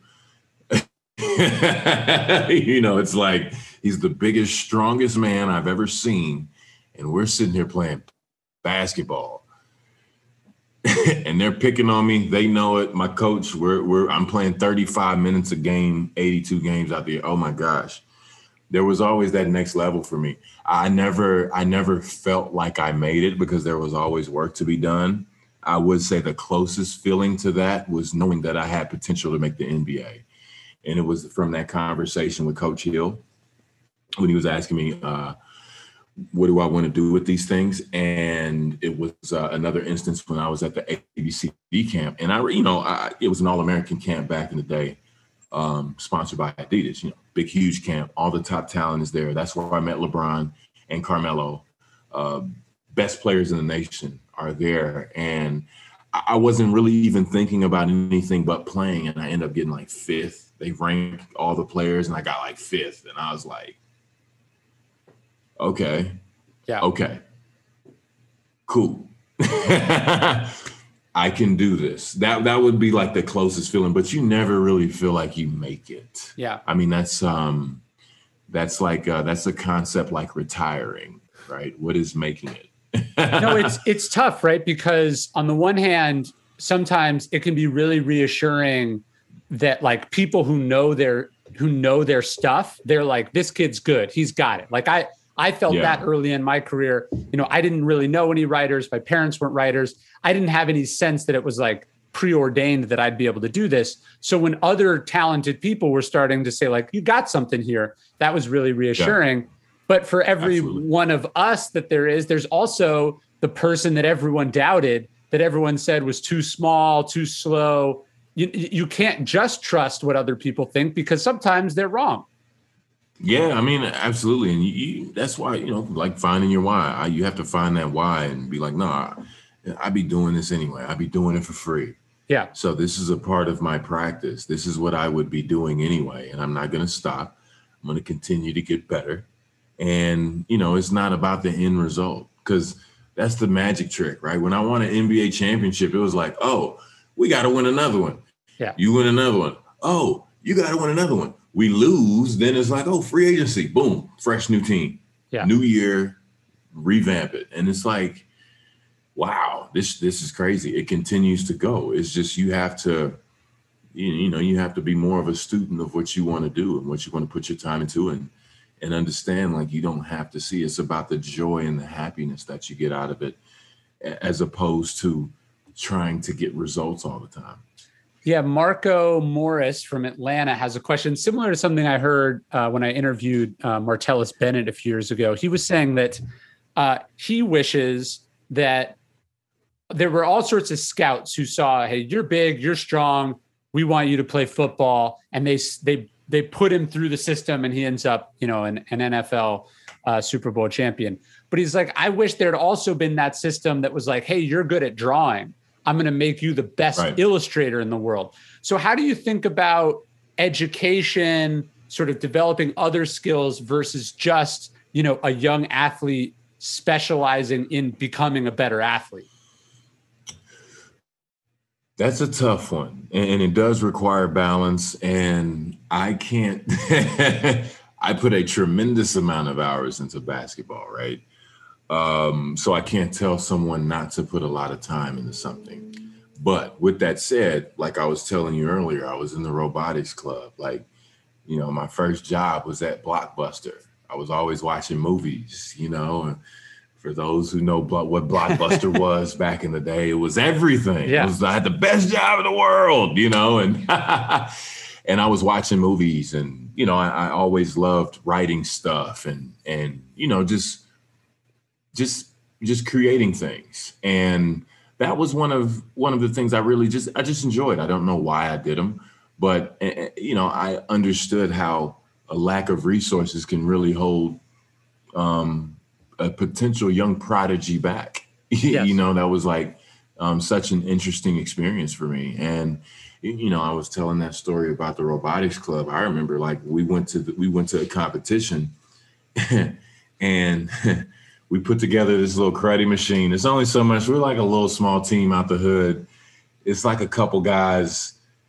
[SPEAKER 2] You know, it's like he's the biggest, strongest man I've ever seen, and we're sitting here playing basketball. And they're picking on me. They know it. My coach, I'm playing 35 minutes a game, 82 games out there. Oh my gosh. There was always that next level for me. I never felt like I made it because there was always work to be done. I would say the closest feeling to that was knowing that I had potential to make the NBA. And it was from that conversation with Coach Hill when he was asking me, what do I want to do with these things? And it was another instance when I was at the ABCD camp. And it was an All-American camp back in the day, sponsored by Adidas, you know, big, huge camp. All the top talent is there. That's where I met LeBron and Carmelo. Best players in the nation are there. And I wasn't really even thinking about anything but playing. And I ended up getting like 5th. They ranked all the players and I got like 5th. And I was like, okay.
[SPEAKER 1] Yeah.
[SPEAKER 2] Okay. Cool. I can do this. That would be like the closest feeling, but you never really feel like you make it.
[SPEAKER 1] Yeah.
[SPEAKER 2] I mean, that's like that's a concept like retiring, right? What is making it?
[SPEAKER 1] No, it's tough, right? Because on the one hand, sometimes it can be really reassuring that like people who know their stuff, they're like, this kid's good. He's got it. Like I felt that early in my career. You know, I didn't really know any writers. My parents weren't writers. I didn't have any sense that it was like preordained that I'd be able to do this. So when other talented people were starting to say like, you got something here, that was really reassuring. Yeah. But for every one of us that there's also the person that everyone doubted, that everyone said was too small, too slow. You can't just trust what other people think because sometimes they're wrong.
[SPEAKER 2] Yeah, I mean, absolutely. And that's why, you know, like finding your why. You have to find that why and be like, nah, I'd be doing this anyway. I'd be doing it for free.
[SPEAKER 1] Yeah.
[SPEAKER 2] So this is a part of my practice. This is what I would be doing anyway. And I'm not going to stop. I'm going to continue to get better. And, you know, it's not about the end result because that's the magic trick, right? When I won an NBA championship, it was like, oh, we got to win another one.
[SPEAKER 1] Yeah.
[SPEAKER 2] You win another one. Oh, you got to win another one. We lose, then it's like, oh, free agency, boom, fresh new team, new year, revamp it. And it's like, wow, this is crazy. It continues to go. It's just you have to, you have to be more of a student of what you want to do and what you want to put your time into and understand like you don't have to see. It's about the joy and the happiness that you get out of it as opposed to trying to get results all the time.
[SPEAKER 1] Yeah, Marco Morris from Atlanta has a question similar to something I heard when I interviewed Martellus Bennett a few years ago. He was saying that he wishes that there were all sorts of scouts who saw, hey, you're big, you're strong, we want you to play football, and they put him through the system, and he ends up, you know, an NFL Super Bowl champion. But he's like, I wish there'd also been that system that was like, hey, you're good at drawing. I'm going to make you the best illustrator in the world. So how do you think about education, sort of developing other skills versus just, you know, a young athlete specializing in becoming a better athlete?
[SPEAKER 2] That's a tough one. And it does require balance. And I can't, I put a tremendous amount of hours into basketball, right? So I can't tell someone not to put a lot of time into something. But with that said, like I was telling you earlier, I was in the robotics club. Like, you know, my first job was at Blockbuster. I was always watching movies, you know. For those who know what Blockbuster was back in the day, it was everything.
[SPEAKER 1] Yeah.
[SPEAKER 2] I had the best job in the world, you know, and and I was watching movies and, you know, I always loved writing stuff and you know, just creating things. And that was one of the things I just enjoyed. I don't know why I did them, but you know, I understood how a lack of resources can really hold a potential young prodigy back,
[SPEAKER 1] Yes.
[SPEAKER 2] That was like such an interesting experience for me. And, I was telling that story about the robotics club. I remember like we went to a competition and we put together this little karate machine. It's only so much. We're like a little small team out the hood. It's like a couple guys,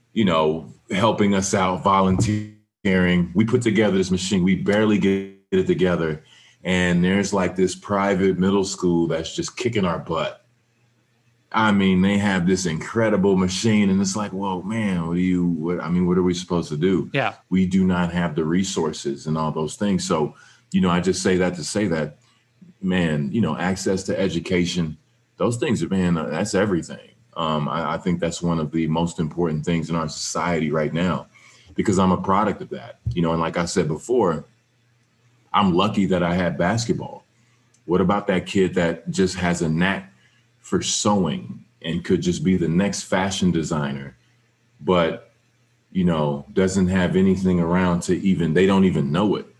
[SPEAKER 2] helping us out, volunteering. We put together this machine. We barely get it together. And there's like this private middle school that's just kicking our butt. I mean, they have this incredible machine, and it's like, whoa, man, what are we supposed to do?
[SPEAKER 1] Yeah.
[SPEAKER 2] We do not have the resources and all those things. So, I just say that to say that, man, access to education, those things are, man, that's everything. I think that's one of the most important things in our society right now, because I'm a product of that, and like I said before, I'm lucky that I had basketball. What about that kid that just has a knack for sewing and could just be the next fashion designer, but, doesn't have anything around they don't even know it.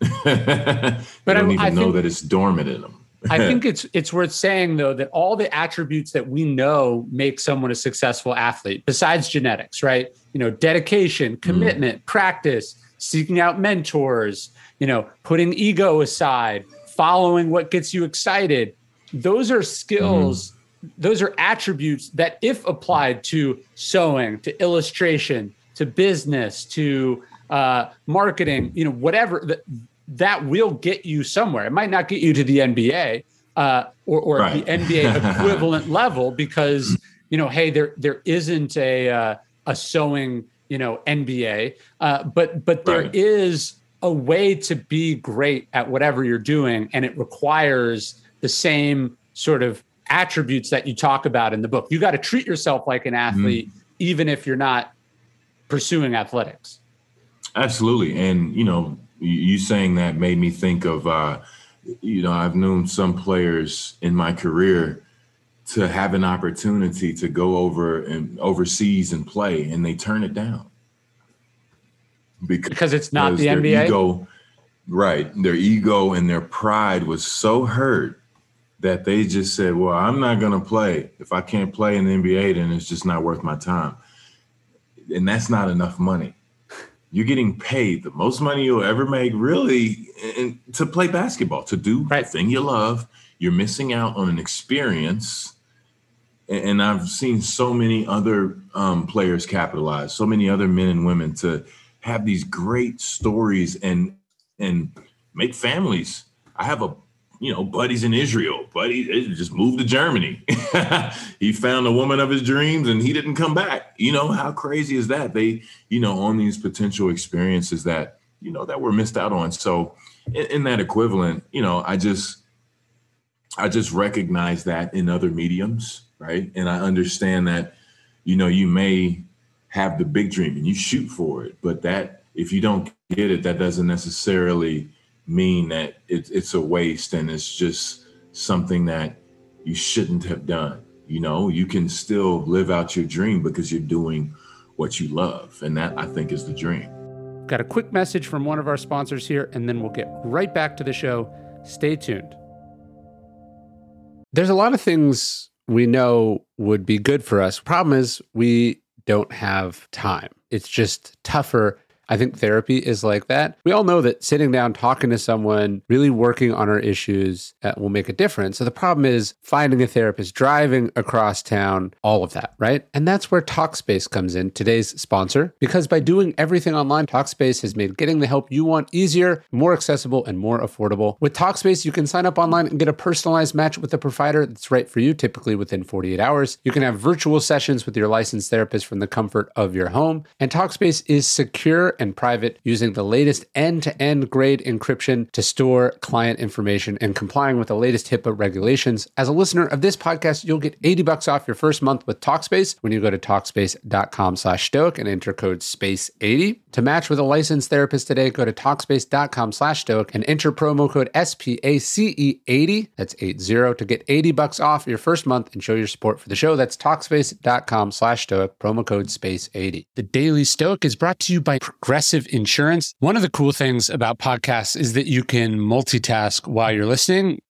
[SPEAKER 2] They don't even know that it's dormant in them.
[SPEAKER 1] I think it's worth saying, though, that all the attributes that we know make someone a successful athlete, besides genetics, right? Dedication, commitment, practice, seeking out mentors, putting ego aside, following what gets you excited. Those are skills. Those are attributes that, if applied to sewing, to illustration, to business, to marketing, whatever, that will get you somewhere. It might not get you to the NBA or right. the NBA equivalent level, because, hey, there isn't a sewing, NBA, but there
[SPEAKER 2] right.
[SPEAKER 1] is a way to be great at whatever you're doing, and it requires the same sort of attributes that you talk about in the book. You got to treat yourself like an athlete, even if you're not pursuing athletics.
[SPEAKER 2] Absolutely. And, you saying that made me think of, I've known some players in my career to have an opportunity to go overseas and play, and they turn it down. Because
[SPEAKER 1] it's not the NBA?
[SPEAKER 2] Ego, right. Their ego and their pride was so hurt that they just said, well, I'm not going to play. If I can't play in the NBA, then it's just not worth my time. And that's not enough money. You're getting paid the most money you'll ever make, really, to play basketball, to do the thing you love. You're missing out on an experience. And I've seen so many other players capitalize, so many other men and women to have these great stories and make families. I have buddies in Israel. Buddy just moved to Germany. He found the woman of his dreams and he didn't come back. How crazy is that? They, on these potential experiences that, that were missed out on. So in that equivalent, I just recognize that in other mediums, right? And I understand that, you may have the big dream and you shoot for it, but that if you don't get it, that doesn't necessarily mean that it's a waste and it's just something that you shouldn't have done. You can still live out your dream because you're doing what you love. And that, I think, is the dream.
[SPEAKER 1] Got a quick message from one of our sponsors here, and then we'll get right back to the show. Stay tuned. There's a lot of things we know would be good for us. Problem is, we don't have time. It's just tougher. I think therapy is like that. We all know that sitting down, talking to someone, really working on our issues will make a difference. So the problem is finding a therapist, driving across town, all of that, right? And that's where Talkspace comes in, today's sponsor, because by doing everything online, Talkspace has made getting the help you want easier, more accessible, and more affordable. With Talkspace, you can sign up online and get a personalized match with a provider that's right for you, typically within 48 hours. You can have virtual sessions with your licensed therapist from the comfort of your home. And Talkspace is secure and private, using the latest end-to-end grade encryption to store client information and complying with the latest HIPAA regulations. As a listener of this podcast, you'll get $80 off your first month with Talkspace when you go to Talkspace.com/stoic and enter code SPACE80. To match with a licensed therapist today, go to Talkspace.com/stoic and enter promo code SPACE80, that's 80, to get $80 off your first month and show your support for the show. That's Talkspace.com/stoic, promo code SPACE80. The Daily Stoic is brought to you by Progressive Insurance. One of the cool things about podcasts is that you can multitask while you're listening.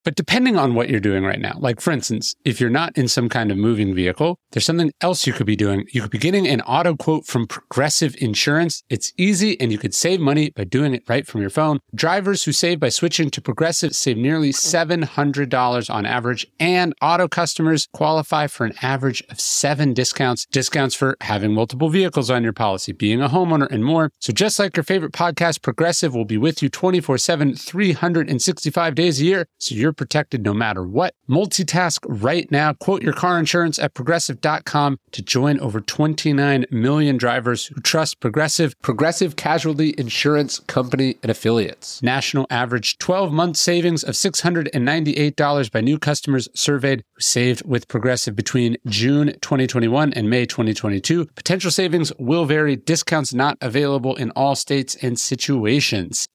[SPEAKER 1] But depending on what you're doing right now, like for instance, if you're not in some kind of moving vehicle, there's something else you could be doing. You could be getting an auto quote from Progressive Insurance. It's easy and you could save money by doing it right from your phone. Drivers who save by switching to Progressive save nearly $700 on average, and auto customers qualify for an average of 7 discounts. Discounts for having multiple vehicles on your policy, being a homeowner, and more. So just like your favorite podcast, Progressive will be with you 24/7, 365 days a year, so you're protected no matter what. Multitask right now. Quote your car insurance at Progressive.com to join over 29 million drivers who trust Progressive. Progressive Casualty Insurance Company and Affiliates. National average 12-month savings of $698 by new customers surveyed who saved with Progressive between June 2021 and May 2022. Potential savings will vary. Discounts not available in all states and situations.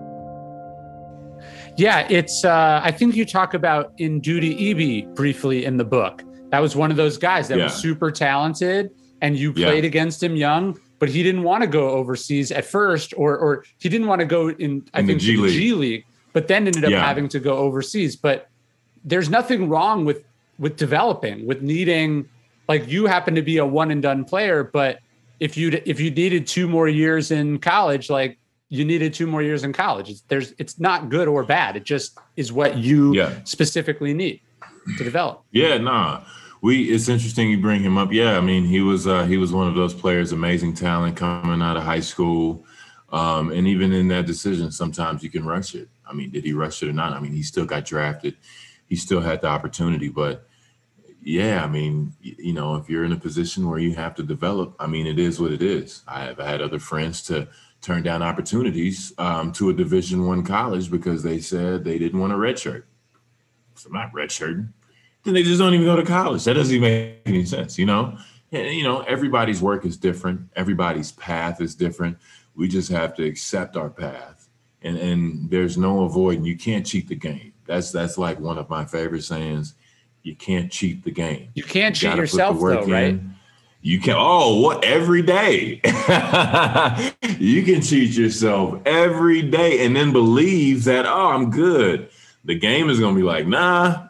[SPEAKER 1] Yeah, it's, I think you talk about Ndudi Ibe briefly in the book. That was one of those guys that was super talented, and you played against him young, but he didn't want to go overseas at first, or he didn't want to go in the G League, but then ended up having to go overseas. But there's nothing wrong with developing, with needing, like you happen to be a one and done player, but if you needed 2 more years in college, like, you needed 2 more years in college. It's not good or bad. It just is what you specifically need to develop.
[SPEAKER 2] It's interesting you bring him up. Yeah, I mean, he was one of those players, amazing talent coming out of high school. And even in that decision, sometimes you can rush it. I mean, did he rush it or not? I mean, he still got drafted. He still had the opportunity. But yeah, I mean, you know, if you're in a position where you have to develop, I mean, it is what it is. I have had other friends to turn down opportunities to a Division I college because they said they didn't want a redshirt. So I'm not redshirting. Then they just don't even go to college. That doesn't even make any sense, you know? And, you know, everybody's work is different. Everybody's path is different. We just have to accept our path. And there's no avoiding. You can't cheat the game. That's like one of my favorite sayings. You can't cheat the game.
[SPEAKER 1] You can't cheat yourself though, right?
[SPEAKER 2] You can, every day. You can cheat yourself every day and then believe that, I'm good. The game is going to be like, nah,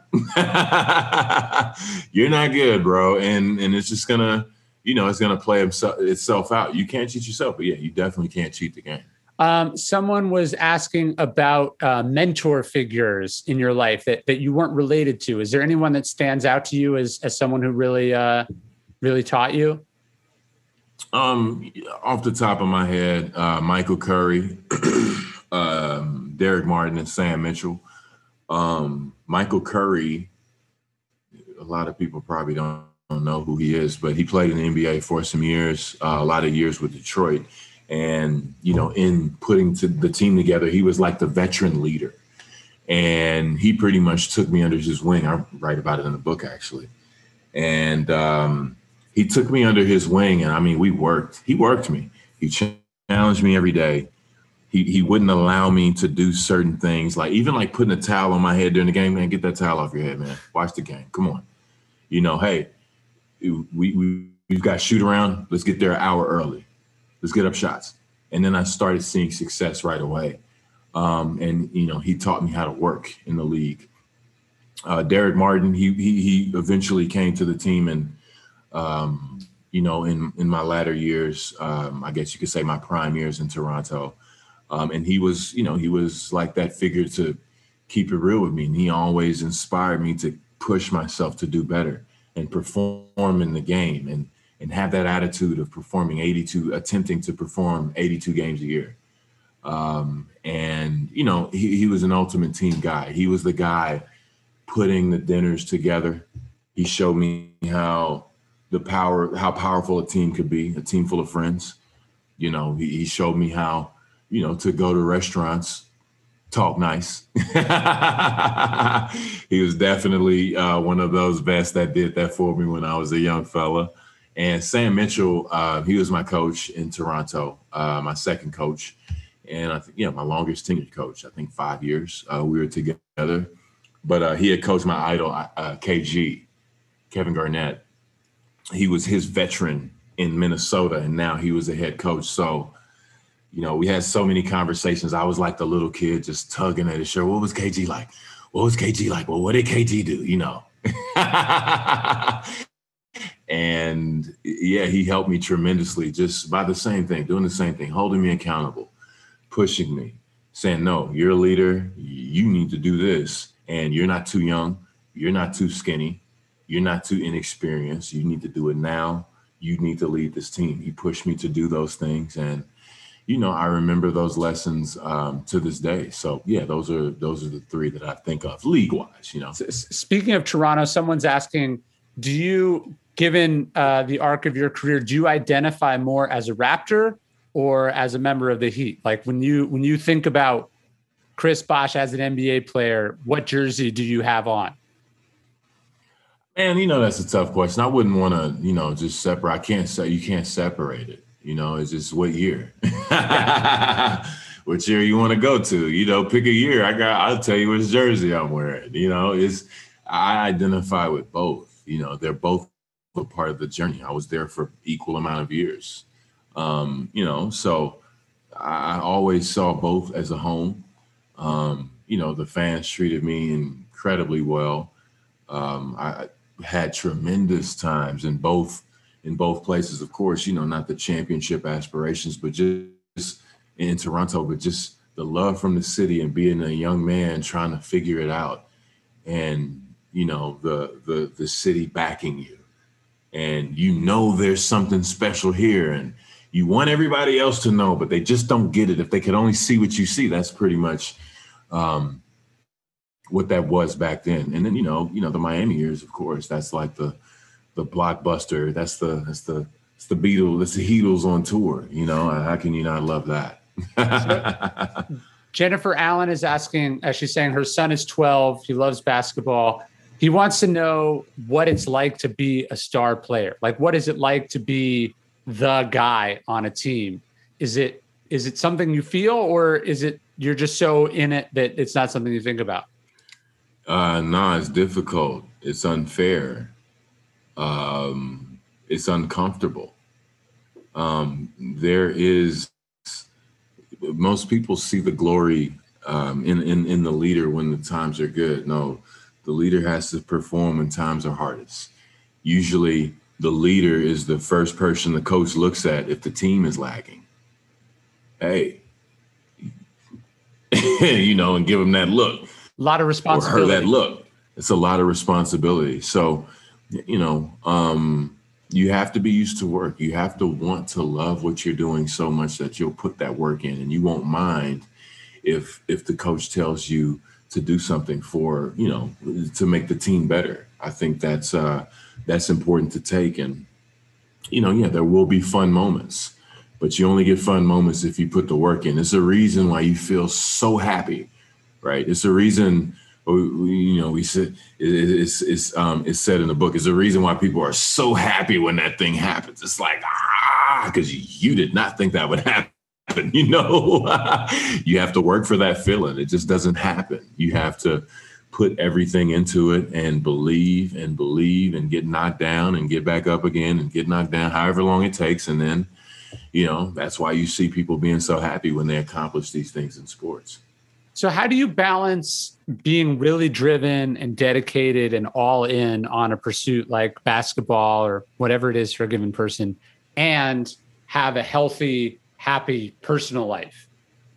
[SPEAKER 2] you're not good, bro. And it's just going to, you know, it's going to play itself out. You can't cheat yourself, but yeah, you definitely can't cheat the game.
[SPEAKER 1] Someone was asking about mentor figures in your life that you weren't related to. Is there anyone that stands out to you as someone who really taught you?
[SPEAKER 2] Off the top of my head, Michael Curry, Derek Martin, and Sam Mitchell. Michael Curry, a lot of people probably don't know who he is, but he played in the NBA for some years, a lot of years with Detroit. And, you know, in putting the team together, he was like the veteran leader. And he pretty much took me under his wing. I write about it in the book, actually. And he took me under his wing, and I mean, we worked. He worked me. He challenged me every day. He wouldn't allow me to do certain things, like even like putting a towel on my head during the game. Man, get that towel off your head, man. Watch the game. Come on. You know, hey, we've got shoot around. Let's get there an hour early. Let's get up shots. And then I started seeing success right away. And you know, he taught me how to work in the league. Derek Martin, he eventually came to the team, and you know, in my latter years, I guess you could say my prime years in Toronto. And he was like that figure to keep it real with me. And he always inspired me to push myself to do better and perform in the game and have that attitude of attempting to perform 82 games a year. And, you know, he was an ultimate team guy. He was the guy putting the dinners together. He showed me how powerful a team could be, a team full of friends. You know, he showed me how, you know, to go to restaurants, talk nice. He was definitely one of those vets that did that for me when I was a young fella. And Sam Mitchell, he was my coach in Toronto, my second coach. And I think, my longest tenured coach, I think 5 years we were together. But he had coached my idol, KG, Kevin Garnett. He was his veteran in Minnesota, and now he was a head coach. So, you know, we had so many conversations. I was like the little kid just tugging at his shirt. What was KG like? what was KG like? Well, what did KG do? And yeah, he helped me tremendously just by the same thing, doing the same thing, holding me accountable, pushing me, saying, no, you're a leader. You need to do this. And you're not too young. You're not too skinny. You're not too inexperienced. You need to do it now. You need to lead this team. He pushed me to do those things. And, I remember those lessons to this day. So yeah, those are the three that I think of league-wise,
[SPEAKER 1] Speaking of Toronto, someone's asking, do you, given the arc of your career, do you identify more as a Raptor or as a member of the Heat? Like when you think about Chris Bosh as an NBA player, what jersey do you have on?
[SPEAKER 2] Man, that's a tough question. I wouldn't want to, just separate. You can't separate it. It's just what year. What year you want to go to? Pick a year. I'll tell you which jersey I'm wearing. I identify with both. They're both a part of the journey. I was there for equal amount of years. So I always saw both as a home. The fans treated me incredibly well. I had tremendous times in both places, of course, not the championship aspirations, but just in Toronto, but just the love from the city and being a young man trying to figure it out. And, the city backing you and, there's something special here and you want everybody else to know, but they just don't get it. If they could only see what you see, that's pretty much, what that was back then. And then, the Miami years, of course, that's like the blockbuster. That's the Beatles, that's the Heatles on tour. How can you not love that?
[SPEAKER 1] Jennifer Allen is asking, she's saying her son is 12. He loves basketball. He wants to know what it's like to be a star player. Like, what is it like to be the guy on a team? Is it something you feel, or is it you're just so in it that it's not something you think about?
[SPEAKER 2] No, it's difficult. It's unfair. It's uncomfortable. Most people see the glory in the leader when the times are good. No, the leader has to perform when times are hardest. Usually the leader is the first person the coach looks at if the team is lagging. Hey, and give them that look.
[SPEAKER 1] A lot of responsibility.
[SPEAKER 2] Or her that look. It's a lot of responsibility. So, you have to be used to work. You have to want to love what you're doing so much that you'll put that work in, and you won't mind if the coach tells you to do something for, to make the team better. I think that's important to take. And, there will be fun moments, but you only get fun moments if you put the work in. It's a reason why you feel so happy, right? It's a reason, we said it's said in the book. It's a reason why people are so happy when that thing happens. It's like, because you did not think that would happen. You have to work for that feeling. It just doesn't happen. You have to put everything into it and believe and get knocked down and get back up again and get knocked down, however long it takes. And then, that's why you see people being so happy when they accomplish these things in sports.
[SPEAKER 1] So how do you balance being really driven and dedicated and all in on a pursuit like basketball or whatever it is for a given person and have a healthy, happy personal life?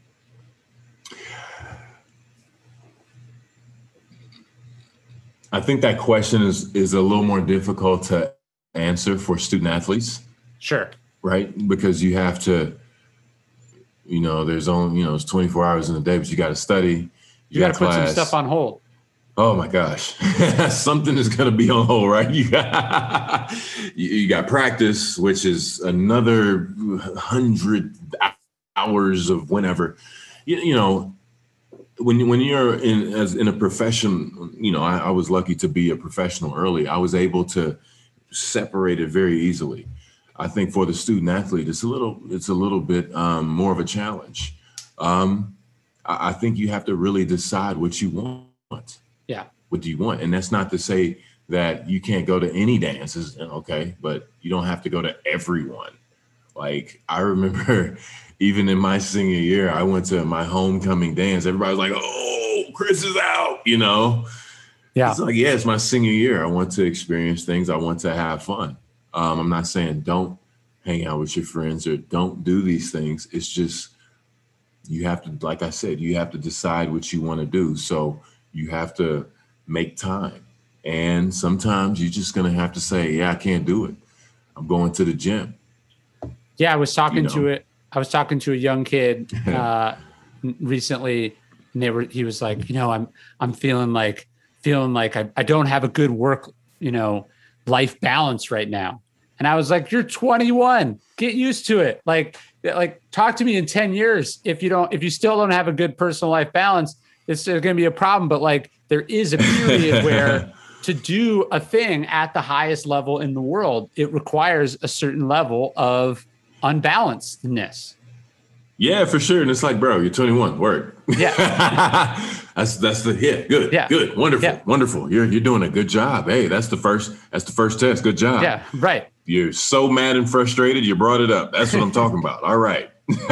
[SPEAKER 2] I think that question is a little more difficult to answer for student athletes.
[SPEAKER 1] Sure.
[SPEAKER 2] Right? Because you have to, there's only, it's 24 hours in a day, but you got to study.
[SPEAKER 1] You got to put some stuff on hold.
[SPEAKER 2] Oh my gosh. Something is going to be on hold, right? You got practice, which is another 100 hours of whenever, when you're in a profession, I was lucky to be a professional early. I was able to separate it very easily. I think for the student athlete, it's a little bit more of a challenge. I think you have to really decide what you want.
[SPEAKER 1] Yeah.
[SPEAKER 2] What do you want? And that's not to say that you can't go to any dances, okay, but you don't have to go to everyone. Like, I remember even in my senior year, I went to my homecoming dance. Everybody was like, oh, Chris is out, you know?
[SPEAKER 1] Yeah.
[SPEAKER 2] It's like, yeah, it's my senior year. I want to experience things. I want to have fun. I'm not saying don't hang out with your friends or don't do these things. It's just, you have to, like I said, you have to decide what you want to do. So you have to make time. And sometimes you're just going to have to say, yeah, I can't do it. I'm going to the gym.
[SPEAKER 1] Yeah, I was talking to a young kid recently, and he was like, I'm feeling like I don't have a good work, life balance right now. And I was like, you're 21, get used to it. Like talk to me in 10 years. If you still don't have a good personal life balance, it's going to be a problem. But like, there is a period where to do a thing at the highest level in the world, it requires a certain level of unbalancedness.
[SPEAKER 2] Yeah, for sure. And it's like, bro, you're 21. Word.
[SPEAKER 1] Yeah.
[SPEAKER 2] that's the hit. Good. Yeah. Good. Wonderful. Yeah. Wonderful. You're doing a good job. Hey, that's the first test. Good job.
[SPEAKER 1] Yeah. Right.
[SPEAKER 2] You're so mad and frustrated. You brought it up. That's what I'm talking about. All right.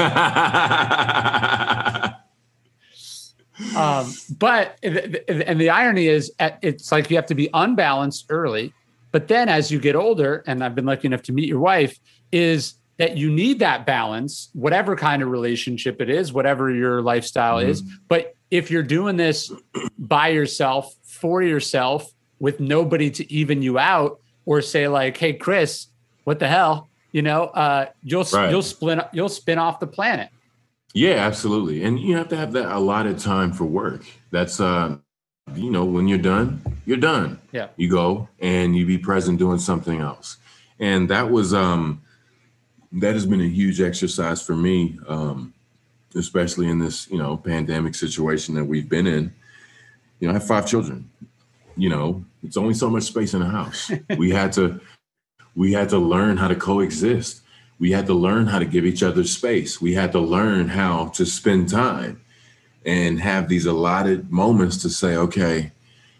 [SPEAKER 1] But the irony is, it's like you have to be unbalanced early, but then as you get older, and I've been lucky enough to meet your wife, is that you need that balance, whatever kind of relationship it is, whatever your lifestyle is. But if you're doing this by yourself, for yourself, with nobody to even you out, or say like, hey, Chris, what the hell? You'll spin off the planet.
[SPEAKER 2] Yeah, absolutely. And you have to have that allotted time for work. That's, when you're done, you're done.
[SPEAKER 1] Yeah.
[SPEAKER 2] You go and you be present doing something else. And that was, that has been a huge exercise for me, especially in this, pandemic situation that we've been in. I have 5 children. It's only so much space in the house. We had to learn how to coexist. We had to learn how to give each other space. We had to learn how to spend time and have these allotted moments to say, okay,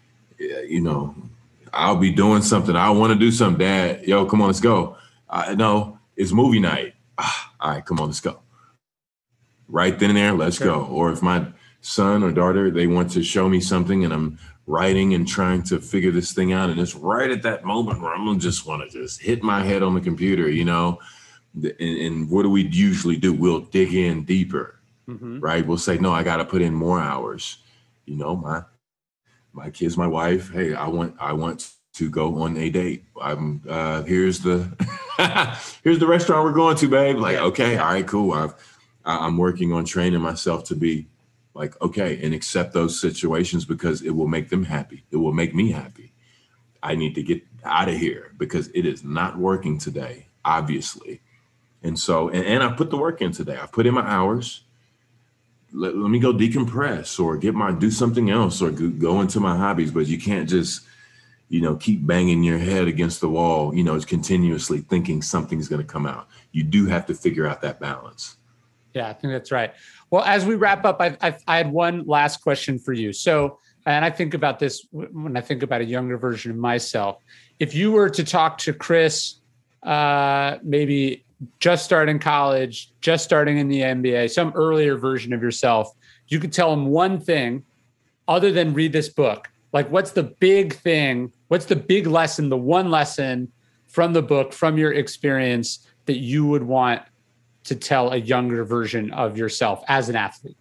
[SPEAKER 2] I'll be doing something. I want to do something, Dad. Yo, come on, let's go. No, it's movie night. All right, come on, let's go. Right then and there, let's go. Or if my son or daughter, they want to show me something and I'm writing and trying to figure this thing out, and it's right at that moment where I'm gonna just want to just hit my head on the computer, and what do we usually do? We'll dig in deeper, right? We'll say, no, I got to put in more hours. My kids, my wife, hey, I want to go on a date. Here's the restaurant we're going to, babe. Like, okay, all right, cool. I'm working on training myself to be like, okay, and accept those situations because it will make them happy. It will make me happy. I need to get out of here because it is not working today, obviously. And so, and I put the work in today. I put in my hours. Let me go decompress or do something else or go into my hobbies. But you can't just, keep banging your head against the wall, continuously thinking something's going to come out. You do have to figure out that balance.
[SPEAKER 1] Yeah, I think that's right. Well, as we wrap up, I had one last question for you. So, and I think about this when I think about a younger version of myself. If you were to talk to Chris, maybe just starting college, just starting in the NBA, some earlier version of yourself, you could tell him one thing other than read this book. Like, what's the big thing? What's the big lesson, the one lesson from the book, from your experience that you would want to tell a younger version of yourself as an athlete?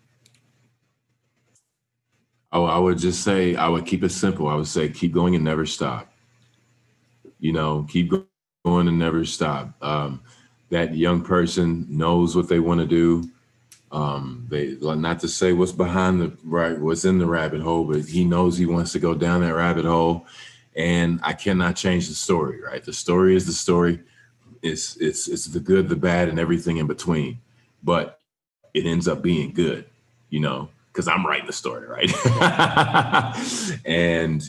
[SPEAKER 2] Oh, I would just say, I would keep it simple. I would say, keep going and never stop. Keep going and never stop. That young person knows what they want to do. They, not to say what's what's in the rabbit hole, but he knows he wants to go down that rabbit hole. And I cannot change the story, right? The story is the story. It's the good, the bad, and everything in between. But it ends up being good, because I'm writing the story, right? And,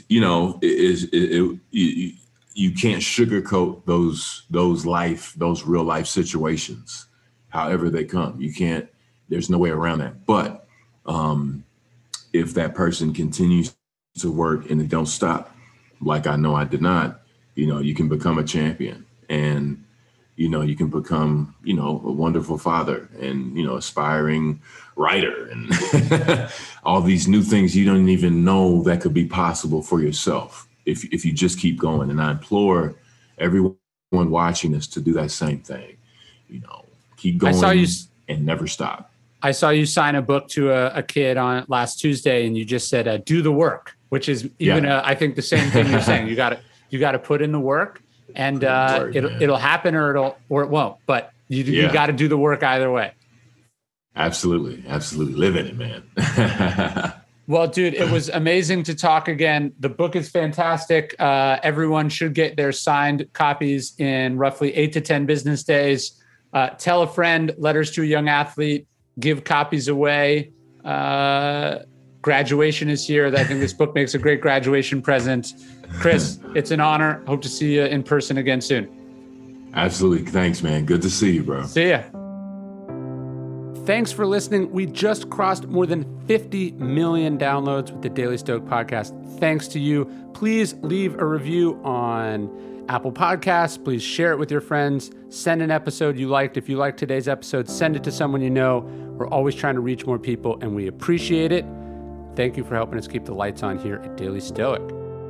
[SPEAKER 2] you can't sugarcoat those real life situations, however they come. You can't, there's no way around that. But if that person continues to work and it don't stop, like I know I did not, you can become a champion. And, you can become, a wonderful father and, aspiring writer and all these new things you don't even know that could be possible for yourself if you just keep going. And I implore everyone watching this to do that same thing. Keep going and never stop.
[SPEAKER 1] I saw you sign a book to a kid on last Tuesday, and you just said, do the work, which is even, I think, the same thing you're saying. You got to put in the work, and it'll happen or it won't. But you got to do the work either way.
[SPEAKER 2] Absolutely. Live in it, man.
[SPEAKER 1] Well, dude, it was amazing to talk again. The book is fantastic. Everyone should get their signed copies in roughly 8 to 10 business days. Tell a friend, Letters to a Young Athlete, give copies away. Graduation is here. I think this book makes a great graduation present. Chris, it's an honor. Hope to see you in person again soon.
[SPEAKER 2] Absolutely. Thanks, man. Good to see you, bro.
[SPEAKER 1] See ya. Thanks for listening. We just crossed more than 50 million downloads with the Daily Stoic podcast. Thanks to you. Please leave a review on Apple Podcasts. Please share it with your friends. Send an episode you liked. If you liked today's episode, send it to someone you know. We're always trying to reach more people, and we appreciate it. Thank you for helping us keep the lights on here at Daily Stoic.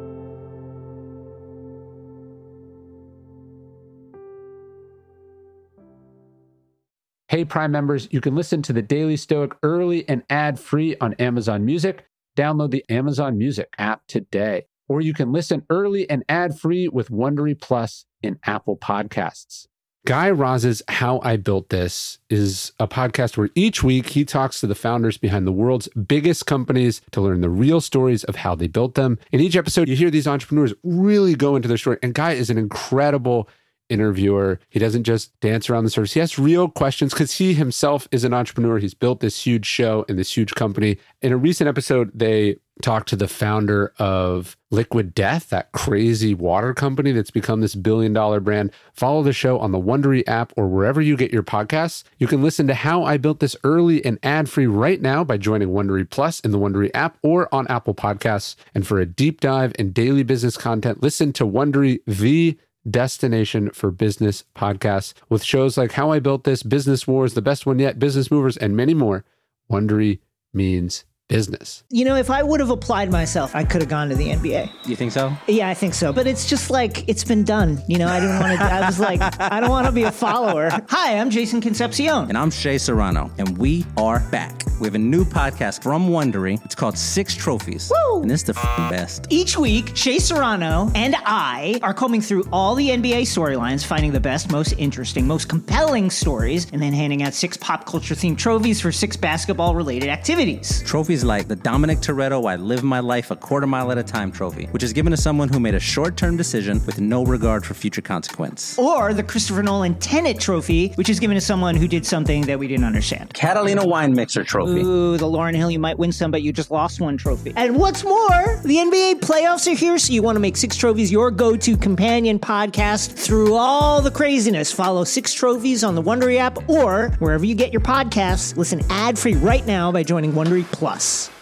[SPEAKER 1] Hey, Prime members, you can listen to the Daily Stoic early and ad-free on Amazon Music. Download the Amazon Music app today. Or you can listen early and ad-free with Wondery Plus in Apple Podcasts. Guy Raz's How I Built This is a podcast where each week he talks to the founders behind the world's biggest companies to learn the real stories of how they built them. In each episode, you hear these entrepreneurs really go into their story. And Guy is an incredible interviewer. He doesn't just dance around the surface. He asks real questions because he himself is an entrepreneur. He's built this huge show and this huge company. In a recent episode, they talked to the founder of Liquid Death, that crazy water company that's become this billion-dollar brand. Follow the show on the Wondery app or wherever you get your podcasts. You can listen to How I Built This early and ad-free right now by joining Wondery Plus in the Wondery app or on Apple Podcasts. And for a deep dive in daily business content, listen to Wondery, the destination for business podcasts, with shows like How I Built This, Business Wars, The Best One Yet, Business Movers, and many more. Wondery means business.
[SPEAKER 3] If I would have applied myself, I could have gone to the NBA.
[SPEAKER 4] You think so?
[SPEAKER 3] Yeah, I think so. But it's just like, it's been done. I didn't want to, I was like, I don't want to be a follower. Hi, I'm Jason Concepcion.
[SPEAKER 4] And I'm Shea Serrano. And we are back. We have a new podcast from Wondery. It's called Six Trophies.
[SPEAKER 3] Woo!
[SPEAKER 4] And it's the best.
[SPEAKER 3] Each week, Shea Serrano and I are combing through all the NBA storylines, finding the best, most interesting, most compelling stories, and then handing out 6 pop culture themed trophies for 6 basketball related activities.
[SPEAKER 4] Trophies like the Dominic Toretto I Live My Life a Quarter Mile at a Time trophy, which is given to someone who made a short-term decision with no regard for future consequence.
[SPEAKER 3] Or the Christopher Nolan Tenet trophy, which is given to someone who did something that we didn't understand.
[SPEAKER 4] Catalina Wine Mixer trophy.
[SPEAKER 3] Ooh, the Lauryn Hill You Might Win Some, but You Just Lost One trophy. And what's more, the NBA playoffs are here, so you want to make Six Trophies your go-to companion podcast through all the craziness. Follow Six Trophies on the Wondery app or wherever you get your podcasts. Listen ad-free right now by joining Wondery Plus.